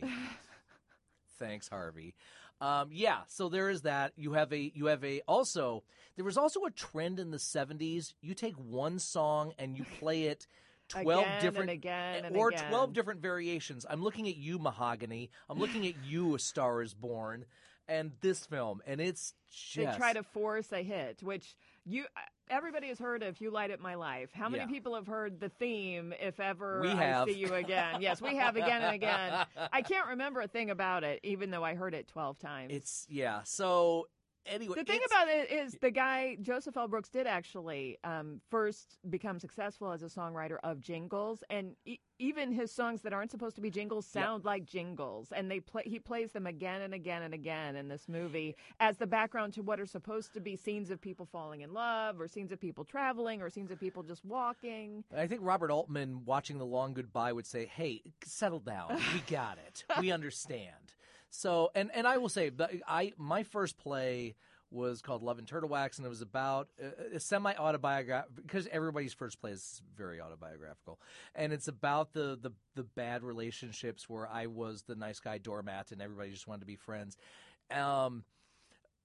Thanks, Harvey. Um, yeah, so there is that. You have a you have a also there was also a trend in the seventies. You take one song and you play it twelve Again different and again and or again. twelve different variations. I'm looking at you, Mahogany. I'm looking at you, A Star Is Born, and this film, and it's just They try to force a hit, which you everybody has heard of "You Light Up My Life." How many Yeah. people have heard the theme? If ever We I have. see you again, yes, we have again and again. I can't remember a thing about it, even though I heard it twelve times. It's yeah. So anyway, The thing it's- about it is the guy, Joseph L. Brooks, did actually um, first become successful as a songwriter of jingles, and e- even his songs that aren't supposed to be jingles sound like jingles, and they play. He plays them again and again and again in this movie as the background to what are supposed to be scenes of people falling in love, or scenes of people traveling, or scenes of people just walking. I think Robert Altman, watching The Long Goodbye, would say, "Hey, settle down. We got it. We understand." So, and and I will say, but I my first play was called Love and Turtle Wax, and it was about a, a semi-autobiographical, because everybody's first play is very autobiographical, and it's about the, the the bad relationships where I was the nice guy doormat and everybody just wanted to be friends. Um,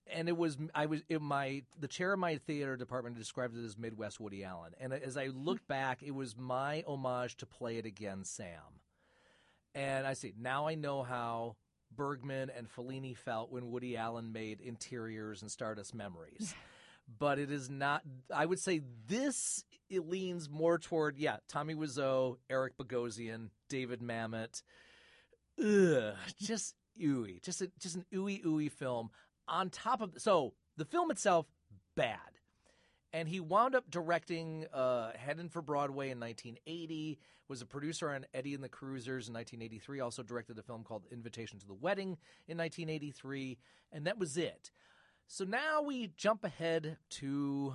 and it was I was in my the chair of my theater department described it as Midwest Woody Allen. And as I look back, it was my homage to Play It Again, Sam. And I see now I know how Bergman and Fellini felt when Woody Allen made Interiors and Stardust Memories. But it is not. I would say this it leans more toward yeah Tommy Wiseau, Eric Bogosian, David Mamet. Ugh, just ooey, just a, just an ooey ooey film. On top of so the film itself bad, and he wound up directing uh, Headin' for Broadway in nineteen eighty. Was a producer on Eddie and the Cruisers in nineteen eighty-three. Also directed a film called Invitation to the Wedding in nineteen eighty-three, and that was it. So now we jump ahead to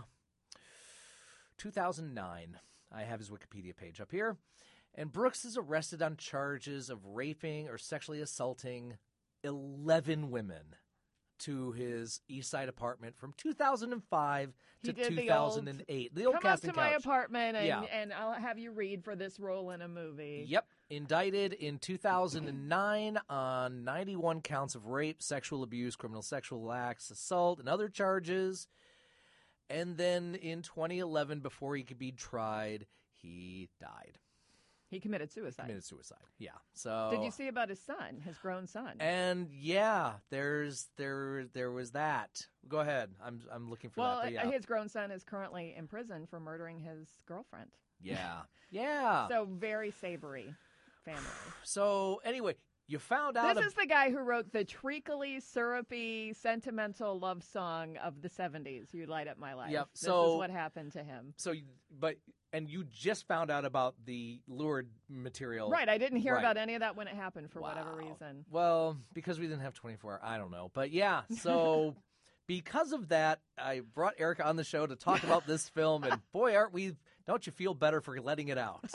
two thousand nine. I have his Wikipedia page up here. And Brooks is arrested on charges of raping or sexually assaulting eleven women to his East Side apartment from two thousand five He to did two thousand eight. The old, the old, come up casting to my couch. apartment and, Yeah. and I'll have you read for this role in a movie. Yep. Indicted in two thousand nine on ninety-one counts of rape, sexual abuse, criminal sexual acts, assault, and other charges. And then in twenty eleven, before he could be tried, he died. He committed suicide. Committed suicide, yeah. So Did you see about his son, his grown son? And yeah, there's there there was that. Go ahead. I'm I'm looking for well, that. But yeah. his grown son is currently in prison for murdering his girlfriend. Yeah. Yeah. So very savory family. So anyway, you found out. This ab- is the guy who wrote the treacly, syrupy, sentimental love song of the seventies. You Light Up My Life. Yep. This So is what happened to him. So, you- but and you just found out about the lured material, Right. I didn't hear Right. about any of that when it happened for whatever Wow. reason. Well, because we didn't have twenty-four hours. I don't know. But yeah, so because of that, I brought Erica on the show to talk about this film. And boy, aren't we, don't you feel better for letting it out?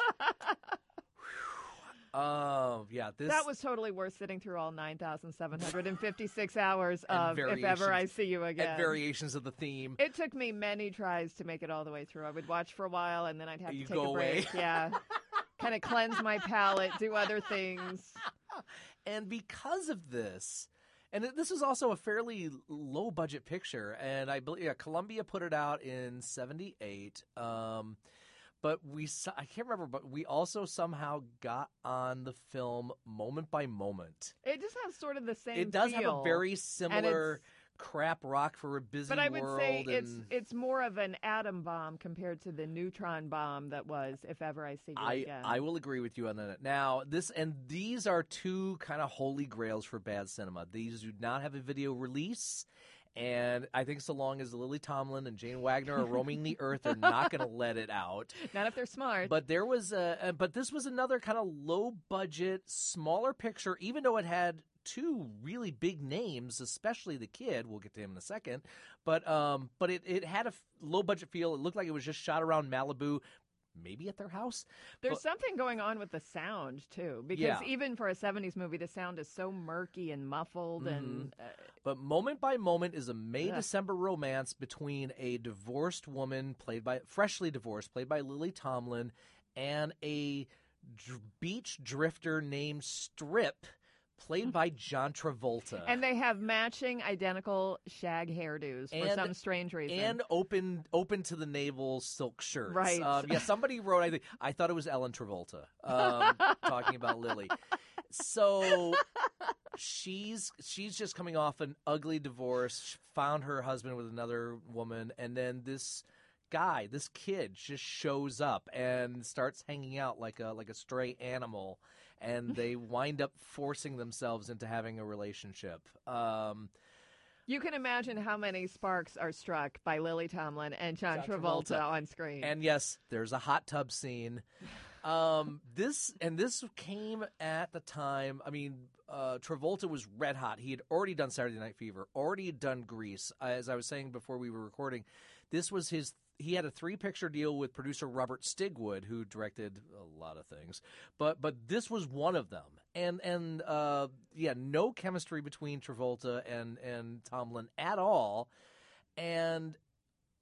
Oh, yeah. This, That was totally worth sitting through all nine thousand seven hundred fifty-six hours and of If Ever I See You Again. And variations of the theme. It took me many tries to make it all the way through. I would watch for a while, and then I'd have You to take go a break. away. Yeah. Kind of cleanse my palate, do other things. And because of this, and this was also a fairly low budget picture, and I believe yeah, Columbia put it out in seventy-eight. Um, but we, so- I can't remember, but we also somehow got on the film moment by moment. It just has sort of the same It does have feel. a very And similar it's- crap rock for a busy But I would world. say it's and it's more of an atom bomb compared to the neutron bomb that was If Ever I See You I, Again. I will agree with you on that. Now, this and these are two kind of holy grails for bad cinema. These do not have a video release, and I think so long as Lily Tomlin and Jane Wagner are roaming the earth, they're not going to let it out. Not if they're smart. But there was a, uh, but this was another kind of low budget, smaller picture, even though it had two really big names, especially the kid. We'll get to him in a second. But um, but it, it had a f- low budget feel. It looked like it was just shot around Malibu, maybe at their house. There's But- something going on with the sound, too, because Yeah. even for a seventies movie, the sound is so murky and muffled. and uh, But Moment by Moment is a May Ugh. December romance between a divorced woman played by freshly divorced, played by Lily Tomlin, and a dr- beach drifter named Strip, played by John Travolta. And they have matching identical shag hairdos for And- some strange reason. And open open to the navel silk shirts. Right. Um, yeah, somebody wrote, I think, I thought it was Ellen Travolta um, talking about Lily. So she's she's just coming off an ugly divorce, she found her husband with another woman, and then this guy, this kid, just shows up and starts hanging out like a like a stray animal, and they wind up forcing themselves into having a relationship. Um, You can imagine how many sparks are struck by Lily Tomlin and John, John Travolta, Travolta. on screen. And yes, there's a hot tub scene. Um, this and this came at the time. I mean, uh, Travolta was red hot. He had already done Saturday Night Fever, already had done Grease. As I was saying before we were recording, this was his. He had a three-picture deal with producer Robert Stigwood, who directed a lot of things, but but this was one of them. And and uh, yeah, no chemistry between Travolta and and Tomlin at all. And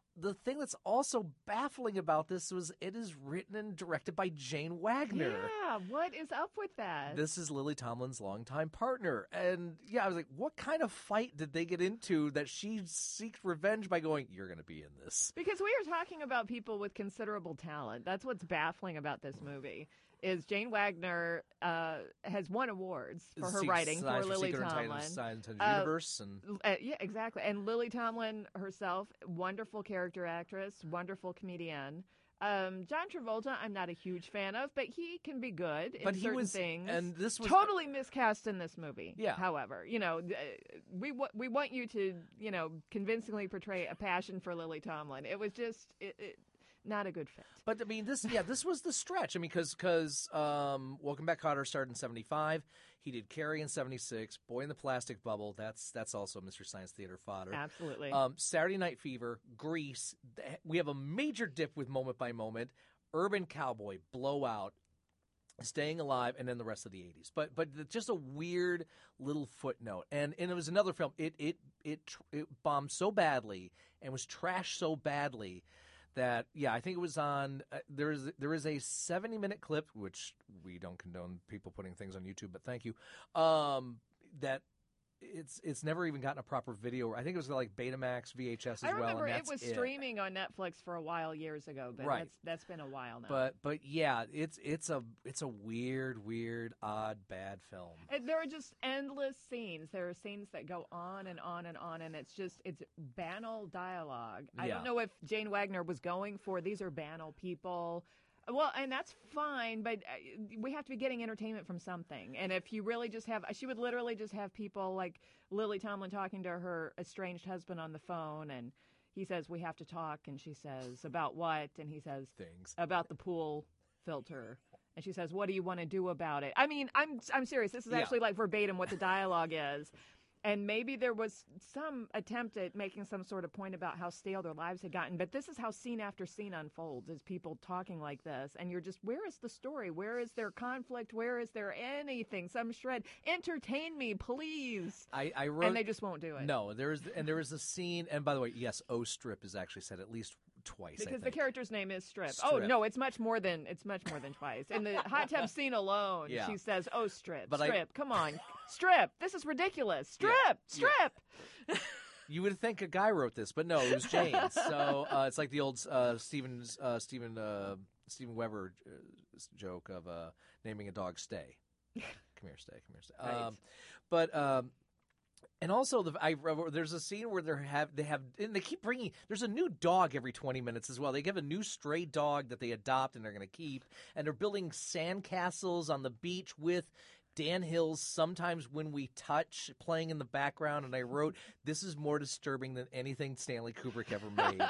the thing that's also baffling about this was it is written and directed by Jane Wagner. Yeah, what is up with that? This is Lily Tomlin's longtime partner. And yeah, I was like, what kind of fight did they get into that she seeks revenge by going, you're going to be in this? Because we are talking about people with considerable talent. That's what's baffling about this movie. Is Jane Wagner uh, has won awards for her Se- writing Science for for Lily Secret Tomlin. Science, Science and Uh, Universe. And... Uh, yeah, exactly. And Lily Tomlin herself, wonderful character actress, wonderful comedian. Um, John Travolta, I'm not a huge fan of, but he can be good in But he certain was- things. and this was- totally miscast in this movie. Yeah. However, you know, uh, we wa- we want you to, you know, convincingly portray a passion for Lily Tomlin. It was just it, it, not a good fit. But I mean, this yeah, this was the stretch. I mean, because because um, Welcome Back, Kotter started in seventy-five. He did Carrie in seventy-six. Boy in the Plastic Bubble. That's that's also Mystery Science Theater fodder. Absolutely. Um, Saturday Night Fever, Grease. th- We have a major dip with Moment by Moment. Urban Cowboy, Blowout, Staying Alive, and then the rest of the eighties. But but the- just a weird little footnote. And and it was another film. It it it tr- it bombed so badly and was trashed so badly that yeah, I think it was on. Uh, there is there is a seventy minute clip, which we don't condone people putting things on YouTube, but thank you. Um, that. It's it's never even gotten a proper video. I think it was like Betamax, V H S as I well. remember and it that's was streaming on Netflix for a while years ago, but Right. that's, that's been a while now. But but yeah, it's it's a it's a weird, weird, odd, bad film. And there are just endless scenes. There are scenes that go on and on and on, and it's just it's banal dialogue. I Yeah. don't know if Jane Wagner was going for these are banal people. Well, and that's fine, but uh, we have to be getting entertainment from something. And if you really just have, she would literally just have people like Lily Tomlin talking to her estranged husband on the phone, and he says, we have to talk, and she says, about what? And he says, things about the pool filter. And she says, what do you want to do about it? I mean, I'm I'm serious. This is Yeah. actually like verbatim what the dialogue is. And maybe there was some attempt at making some sort of point about how stale their lives had gotten. But this is how scene after scene unfolds, is people talking like this. And you're just, where is the story? Where is there conflict? Where is there anything? Some shred. Entertain me, please. I, I wrote, And they just won't do it. No, there is and there is a scene. And by the way, yes, O Strip is actually said at least twice. I Because the think. character's name is Strip. Oh Strip. no, it's much more than it's much more than twice. In the hot tub scene alone, Yeah. she says, "Oh, Strip, But I- Strip, come on, Strip. This is ridiculous. Strip, Yeah. Strip." You would think a guy wrote this, but no, it was Jane. so uh, it's like the old uh, Steven uh, Steven uh, Steven Weber uh, joke of uh, naming a dog Stay. Come here, Stay. Come here, Stay. Right. Um, but um, and also the I, there's a scene where they have they have and they keep bringing. There's a new dog every twenty minutes as well. They give a new stray dog that they adopt and they're going to keep, and they're building sandcastles on the beach with Dan Hill's Sometimes When We Touch playing in the background, and I wrote, this is more disturbing than anything Stanley Kubrick ever made.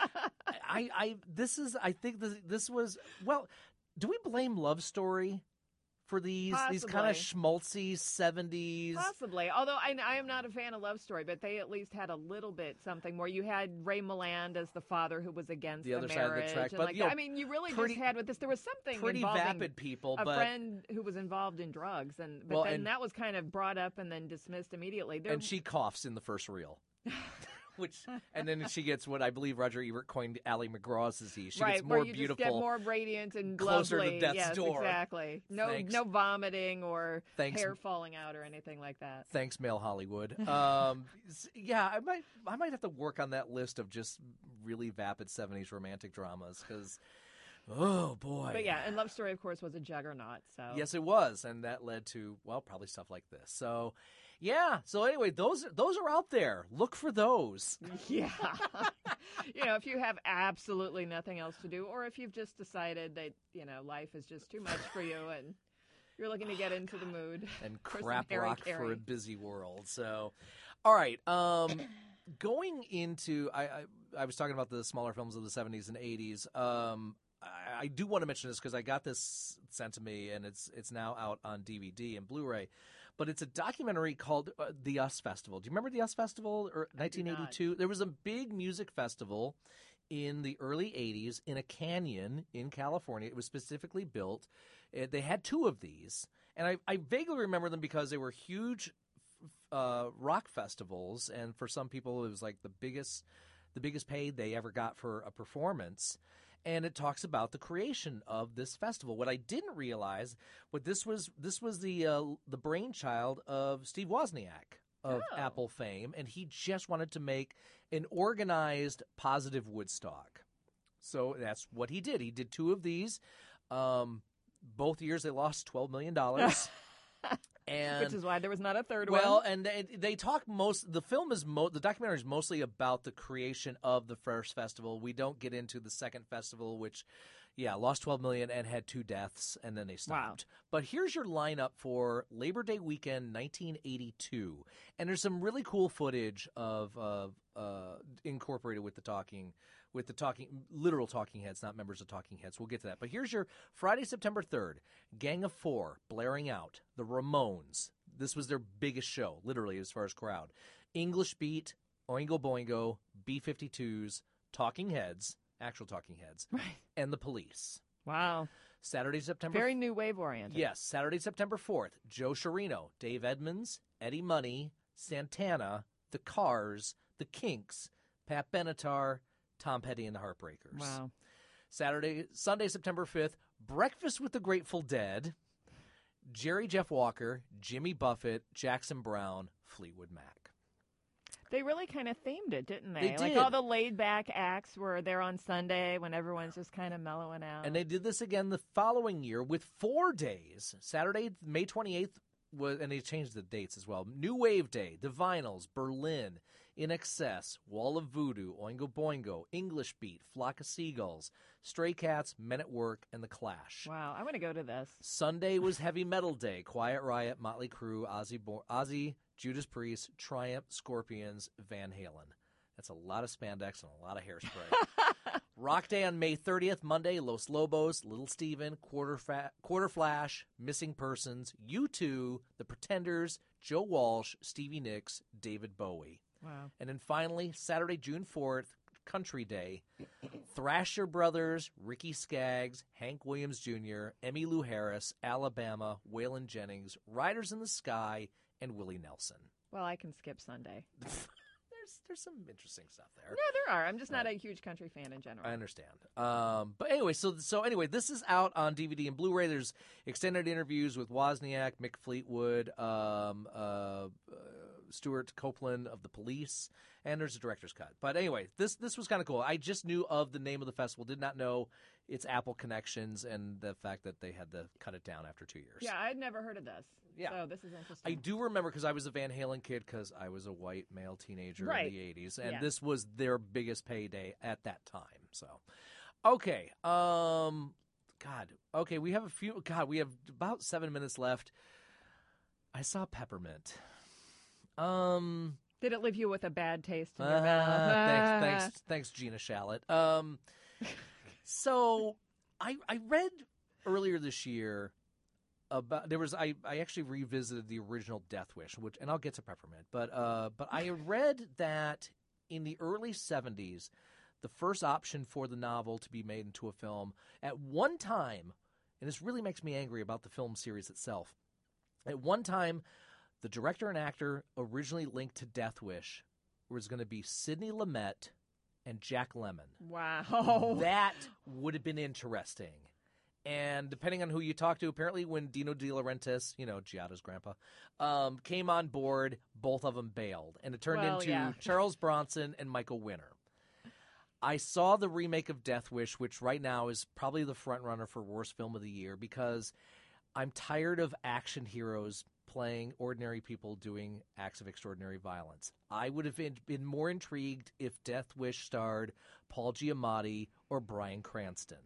I, I, this is, I think this, this was, well, do we blame Love Story for these, these kind of schmaltzy seventies? Possibly. Although I, I am not a fan of Love Story, but they at least had a little bit something where you had Ray Milland as the father who was against The the, other side of the marriage. track. and But, like you that. know, I mean, you really pretty- just had with this. There was something pretty involving vapid people, a but- friend who was involved in drugs, and but Well, then and- that was kind of brought up and then dismissed immediately. There, And she coughs in the first reel. Which and then she gets what I believe Roger Ebert coined Ally McGraw's disease. She right, gets more where you beautiful, just get more radiant and closer to lovely. death's yes, door. exactly. No, Thanks. no vomiting or Thanks. hair falling out or anything like that. Thanks, male Hollywood. Um, s- yeah, I might I might have to work on that list of just really vapid seventies romantic dramas because, oh boy. But yeah, and Love Story, of course, was a juggernaut. So Yes, it was, and that led to well, probably stuff like this. So, yeah. So anyway, those those are out there. Look for those. Yeah. You know, if you have absolutely nothing else to do, or if you've just decided that, you know, life is just too much for you and you're looking to get into the mood. And for some crap Harry rock for Carey. a busy world. So, all right. Um, going into, I, I I was talking about the smaller films of the seventies and eighties. Um, I, I do want to mention this because I got this sent to me, and it's it's now out on D V D and Blu-ray. But it's a documentary called uh, The US Festival. Do you remember the US Festival or nineteen eighty-two? There was a big music festival in the early eighties in a canyon in California. It was specifically built. Uh, they had two of these, and I, I vaguely remember them because they were huge uh, rock festivals, and for some people it was like the biggest the biggest pay they ever got for a performance. And it talks about the creation of this festival. What I didn't realize, what this was, this was the uh, the brainchild of Steve Wozniak of Oh. Apple fame, and he just wanted to make an organized, positive Woodstock. So that's what he did. He did two of these. Um, both years they lost twelve million dollars. And, Which is why there was not a third well, one. and they, they talk most. The film is mo- the documentary is mostly about the creation of the first festival. We don't get into the second festival, which, yeah, lost twelve million and had two deaths, and then they stopped. But here's your lineup for Labor Day weekend, nineteen eighty-two, and there's some really cool footage of uh, uh, incorporated with the talking. With the talking, literal talking heads, not members of Talking Heads. We'll get to that. But here's your Friday, September third. Gang of Four, blaring out. The Ramones. This was their biggest show, literally, as far as crowd. English Beat, Oingo Boingo, B fifty-twos, Talking Heads, actual Talking Heads, and The Police. Wow. Saturday, September... Very new wave oriented. Yes. Saturday, September fourth. Joe Chirino, Dave Edmunds, Eddie Money, Santana, The Cars, The Kinks, Pat Benatar, Tom Petty and the Heartbreakers. Wow. Saturday, Sunday, September fifth, Breakfast with the Grateful Dead, Jerry Jeff Walker, Jimmy Buffett, Jackson Brown, Fleetwood Mac. They really kind of themed it, didn't they? They Like did. all the laid back acts were there on Sunday when everyone's just kind of mellowing out. And they did this again the following year with four days. Saturday, May twenty-eighth, was, and they changed the dates as well. New Wave Day, The Vinyls, Berlin, In Excess, Wall of Voodoo, Oingo Boingo, English Beat, Flock of Seagulls, Stray Cats, Men at Work, and The Clash. Wow, I want to go to this. Sunday was Heavy Metal Day, Quiet Riot, Motley Crue, Ozzy, Bo- Ozzy, Judas Priest, Triumph, Scorpions, Van Halen. That's a lot of spandex and a lot of hairspray. Rock Day on May thirtieth, Monday, Los Lobos, Little Steven, Quarter, Fa- Quarter Flash, Missing Persons, U two, The Pretenders, Joe Walsh, Stevie Nicks, David Bowie. Wow. And then finally, Saturday, June fourth, Country Day, Thrasher Brothers, Ricky Skaggs, Hank Williams Junior, Emmylou Harris, Alabama, Waylon Jennings, Riders in the Sky, and Willie Nelson. Well, I can skip Sunday. There's there's some interesting stuff there. No, there are. I'm just not a huge country fan in general. I understand. Um, but anyway, so so anyway, this is out on D V D and Blu-ray. There's extended interviews with Wozniak, Mick Fleetwood, um, uh, uh, Stuart Copeland of The Police, and there's a director's cut. But anyway, this this was kind of cool. I just knew of the name of the festival, did not know its Apple connections and the fact that they had to cut it down after two years. Yeah, I'd never heard of this. Yeah. So this is interesting. I do remember because I was a Van Halen kid because I was a white male teenager Right. in the eighties, and Yeah. this was their biggest payday at that time. So, okay, um, God, okay, we have a few. God, we have about seven minutes left. I saw Peppermint. Um, Did it leave you with a bad taste in your uh, mouth? thanks, thanks, thanks, Gina Shalit. Um, so I I read earlier this year. About there was I, I actually revisited the original Death Wish, which and I'll get to Peppermint, but uh but I read that in the early seventies, the first option for the novel to be made into a film at one time, and this really makes me angry about the film series itself. At one time, the director and actor originally linked to Death Wish was going to be Sidney Lumet and Jack Lemmon. Wow, that would have been interesting. And depending on who you talk to, apparently when Dino De Laurentiis, you know, Giada's grandpa, um, came on board, both of them bailed. And it turned Well, into yeah. Charles Bronson and Michael Winner. I saw the remake of Death Wish, which right now is probably the front runner for worst film of the year, because I'm tired of action heroes playing ordinary people doing acts of extraordinary violence. I would have been, been more intrigued if Death Wish starred Paul Giamatti or Bryan Cranston.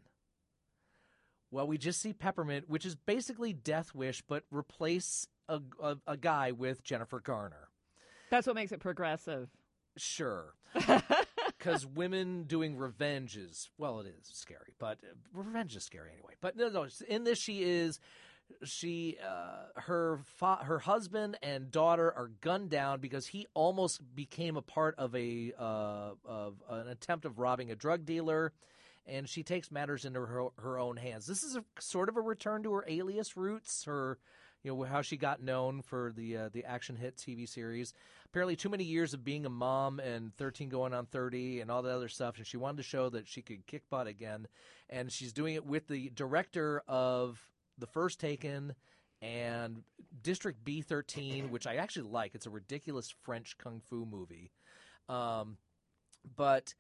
Well, we just see Peppermint, which is basically Death Wish, but replace a, a, a guy with Jennifer Garner. That's what makes it progressive. Sure. Because women doing revenge is, well, it is scary, but uh, revenge is scary anyway. But no, no, in this she is, she, uh, her fa- her husband and daughter are gunned down because he almost became a part of a uh, of an attempt of robbing a drug dealer. And she takes matters into her, her own hands. This is a sort of a return to her Alias roots, her you know, how she got known for the uh, the action hit T V series. Apparently, too many years of being a mom and thirteen going on thirty and all that other stuff, and she wanted to show that she could kick butt again. And she's doing it with the director of The First Taken and District B thirteen, which I actually like. It's a ridiculous French kung fu movie, um, but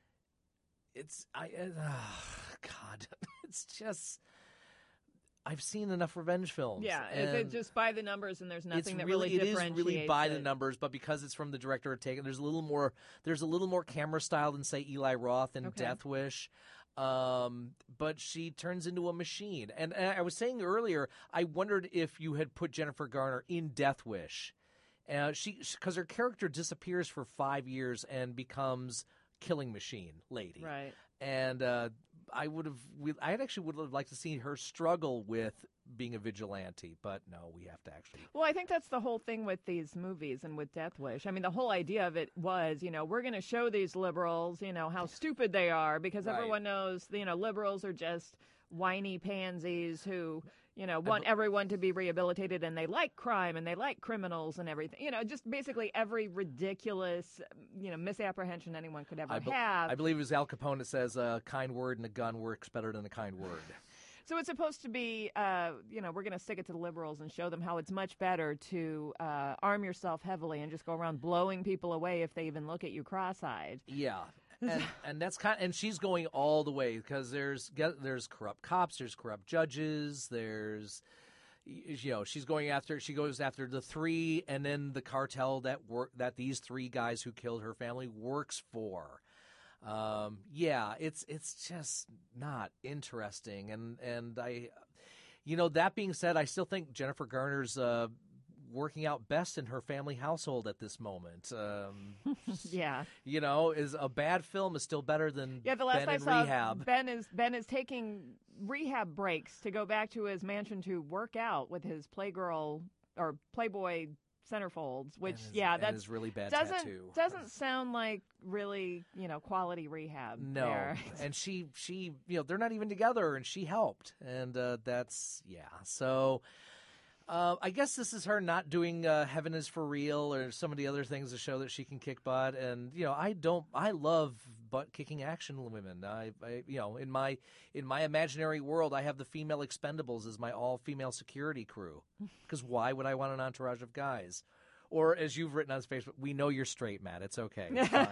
it's I uh, God, it's just. I've seen enough revenge films. Yeah, and it's just by the numbers, and there's nothing that really, really it differentiates is really by it. the numbers, but because it's from the director of Taken, there's a little more. There's a little more camera style than say Eli Roth in Okay. Death Wish. Um, but she turns into a machine, and, and I was saying earlier, I wondered if you had put Jennifer Garner in Death Wish, uh, she because her character disappears for five years and becomes Killing Machine Lady, Right. and. Uh, I would have. I actually would have liked to see her struggle with being a vigilante, but no, we have to actually. Well, I think that's the whole thing with these movies and with Death Wish. I mean, the whole idea of it was, you know, we're going to show these liberals, you know, how stupid they are because Right. everyone knows, you know, liberals are just whiny pansies who, you know, want everyone to be rehabilitated, and they like crime and they like criminals and everything. You know, just basically every ridiculous, you know, misapprehension anyone could ever I, be- have. I believe it was Al Capone that says a kind word and a gun works better than a kind word. So it's supposed to be, uh, you know, we're going to stick it to the liberals and show them how it's much better to uh, arm yourself heavily and just go around blowing people away if they even look at you cross-eyed. Yeah. And, and that's kind of, and she's going all the way because there's there's corrupt cops, there's corrupt judges, there's you know she's going after she goes after the three and then the cartel that work that these three guys who killed her family works for. Um, yeah, it's it's just not interesting, and and I, you know, that being said, I still think Jennifer Garner's uh, working out best in her family household at this moment. Um, yeah, you know, is a bad film is still better than yeah. The last Ben I in saw, Rehab. Ben is Ben is taking rehab breaks to go back to his mansion to work out with his Playgirl or Playboy centerfolds, which his- yeah, and that's his really bad doesn't tattoo. doesn't sound like really you know quality rehab. No, there. and she she you know they're not even together, and she helped, and uh, that's yeah. So. Uh, I guess this is her not doing uh, Heaven is for Real or some of the other things to show that she can kick butt. And, you know, I don't, I love butt kicking action women. I, I, you know, in my, in my imaginary world, I have the female Expendables as my all female security crew. Because why would I want an entourage of guys? Or as you've written on Facebook, we know you're straight, Matt. It's okay. It's fine.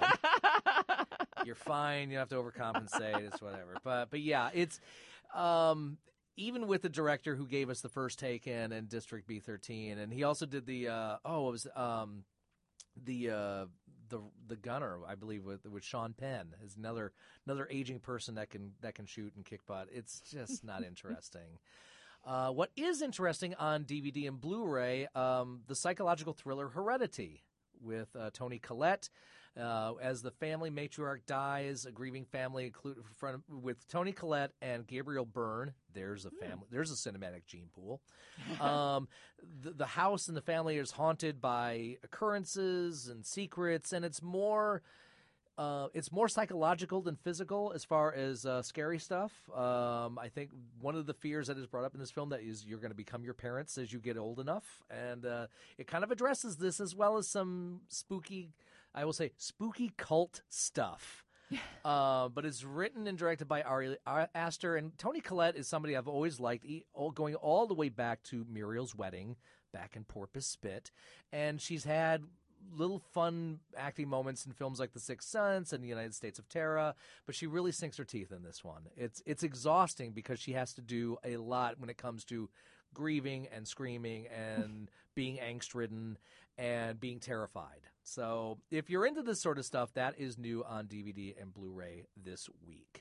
You're fine. You don't have to overcompensate. It's whatever. But, but yeah, it's, um, even with the director who gave us The First Taken and District B thirteen, and he also did the uh, oh, it was um, the uh, the the Gunner, I believe, with with Sean Penn, is another another aging person that can that can shoot and kick butt. It's just not interesting. Uh, what is interesting on D V D and Blu-ray, um, the psychological thriller Heredity with uh, Toni Collette. Uh, as the family matriarch dies, a grieving family include front with Toni Collette and Gabriel Byrne. There's a family. There's a cinematic gene pool. Um, the, the house and the family is haunted by occurrences and secrets, and it's more. Uh, it's more psychological than physical as far as uh, scary stuff. Um, I think one of the fears that is brought up in this film that is you're going to become your parents as you get old enough, and uh, it kind of addresses this as well as some spooky. I will say spooky cult stuff. uh, but it's written and directed by Ari Aster, and Toni Collette is somebody I've always liked, going all the way back to Muriel's Wedding, back in Porpoise Spit, and she's had little fun acting moments in films like The Sixth Sense and The United States of Terror, but she really sinks her teeth in this one. It's it's exhausting because she has to do a lot when it comes to grieving and screaming and being angst-ridden and being terrified. So if you're into this sort of stuff, that is new on D V D and Blu-ray this week.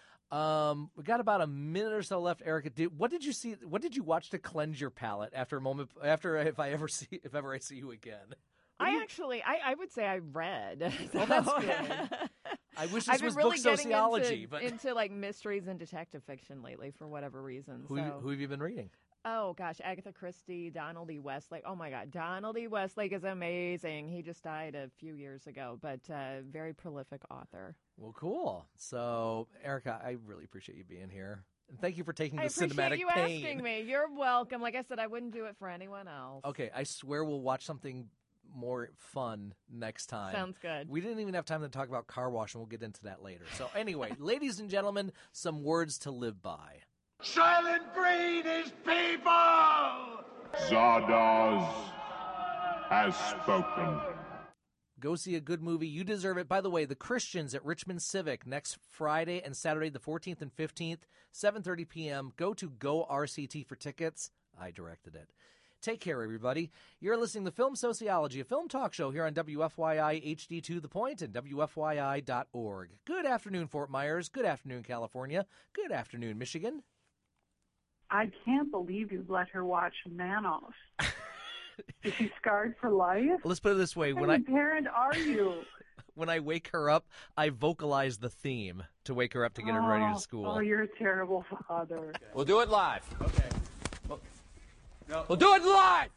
Um, we got about a minute or so left. Erica, did, what did you see? What did you watch to cleanse your palate after a moment? After if I ever see, if ever I see you again. I actually, I, I would say I read. Oh, that's good. I wish this I've been was really book getting sociology, into, but into like mysteries and detective fiction lately for whatever reason. who, so. who have you been reading? Oh gosh, Agatha Christie, Donald E. Westlake. Oh my God, Donald E. Westlake is amazing. He just died a few years ago, but uh, very prolific author. Well, cool. So, Erica, I really appreciate you being here. And thank you for taking the I appreciate cinematic you pain. asking me. You're welcome. Like I said, I wouldn't do it for anyone else. Okay, I swear we'll watch something more fun next time. Sounds good. We didn't even have time to talk about Car Wash, and we'll get into that later. So anyway, ladies and gentlemen, some words to live by. Silent Green is people! Zardoz has spoken. Go see a good movie. You deserve it. By the way, The Christians at Richmond Civic next Friday and Saturday, the fourteenth and fifteenth, seven thirty p.m. Go to Go R C T for tickets. I directed it. Take care, everybody. You're listening to Film Sociology, a film talk show here on W F Y I H D two The Point and W F Y I dot org. Good afternoon, Fort Myers. Good afternoon, California. Good afternoon, Michigan. I can't believe you let her watch Manos. Is she scarred for life? Let's put it this way. What When kind I of parent are you? when I wake her up, I vocalize the theme to wake her up to get her ready to school. Oh, you're a terrible father. We'll do it live. Okay. We'll do it live!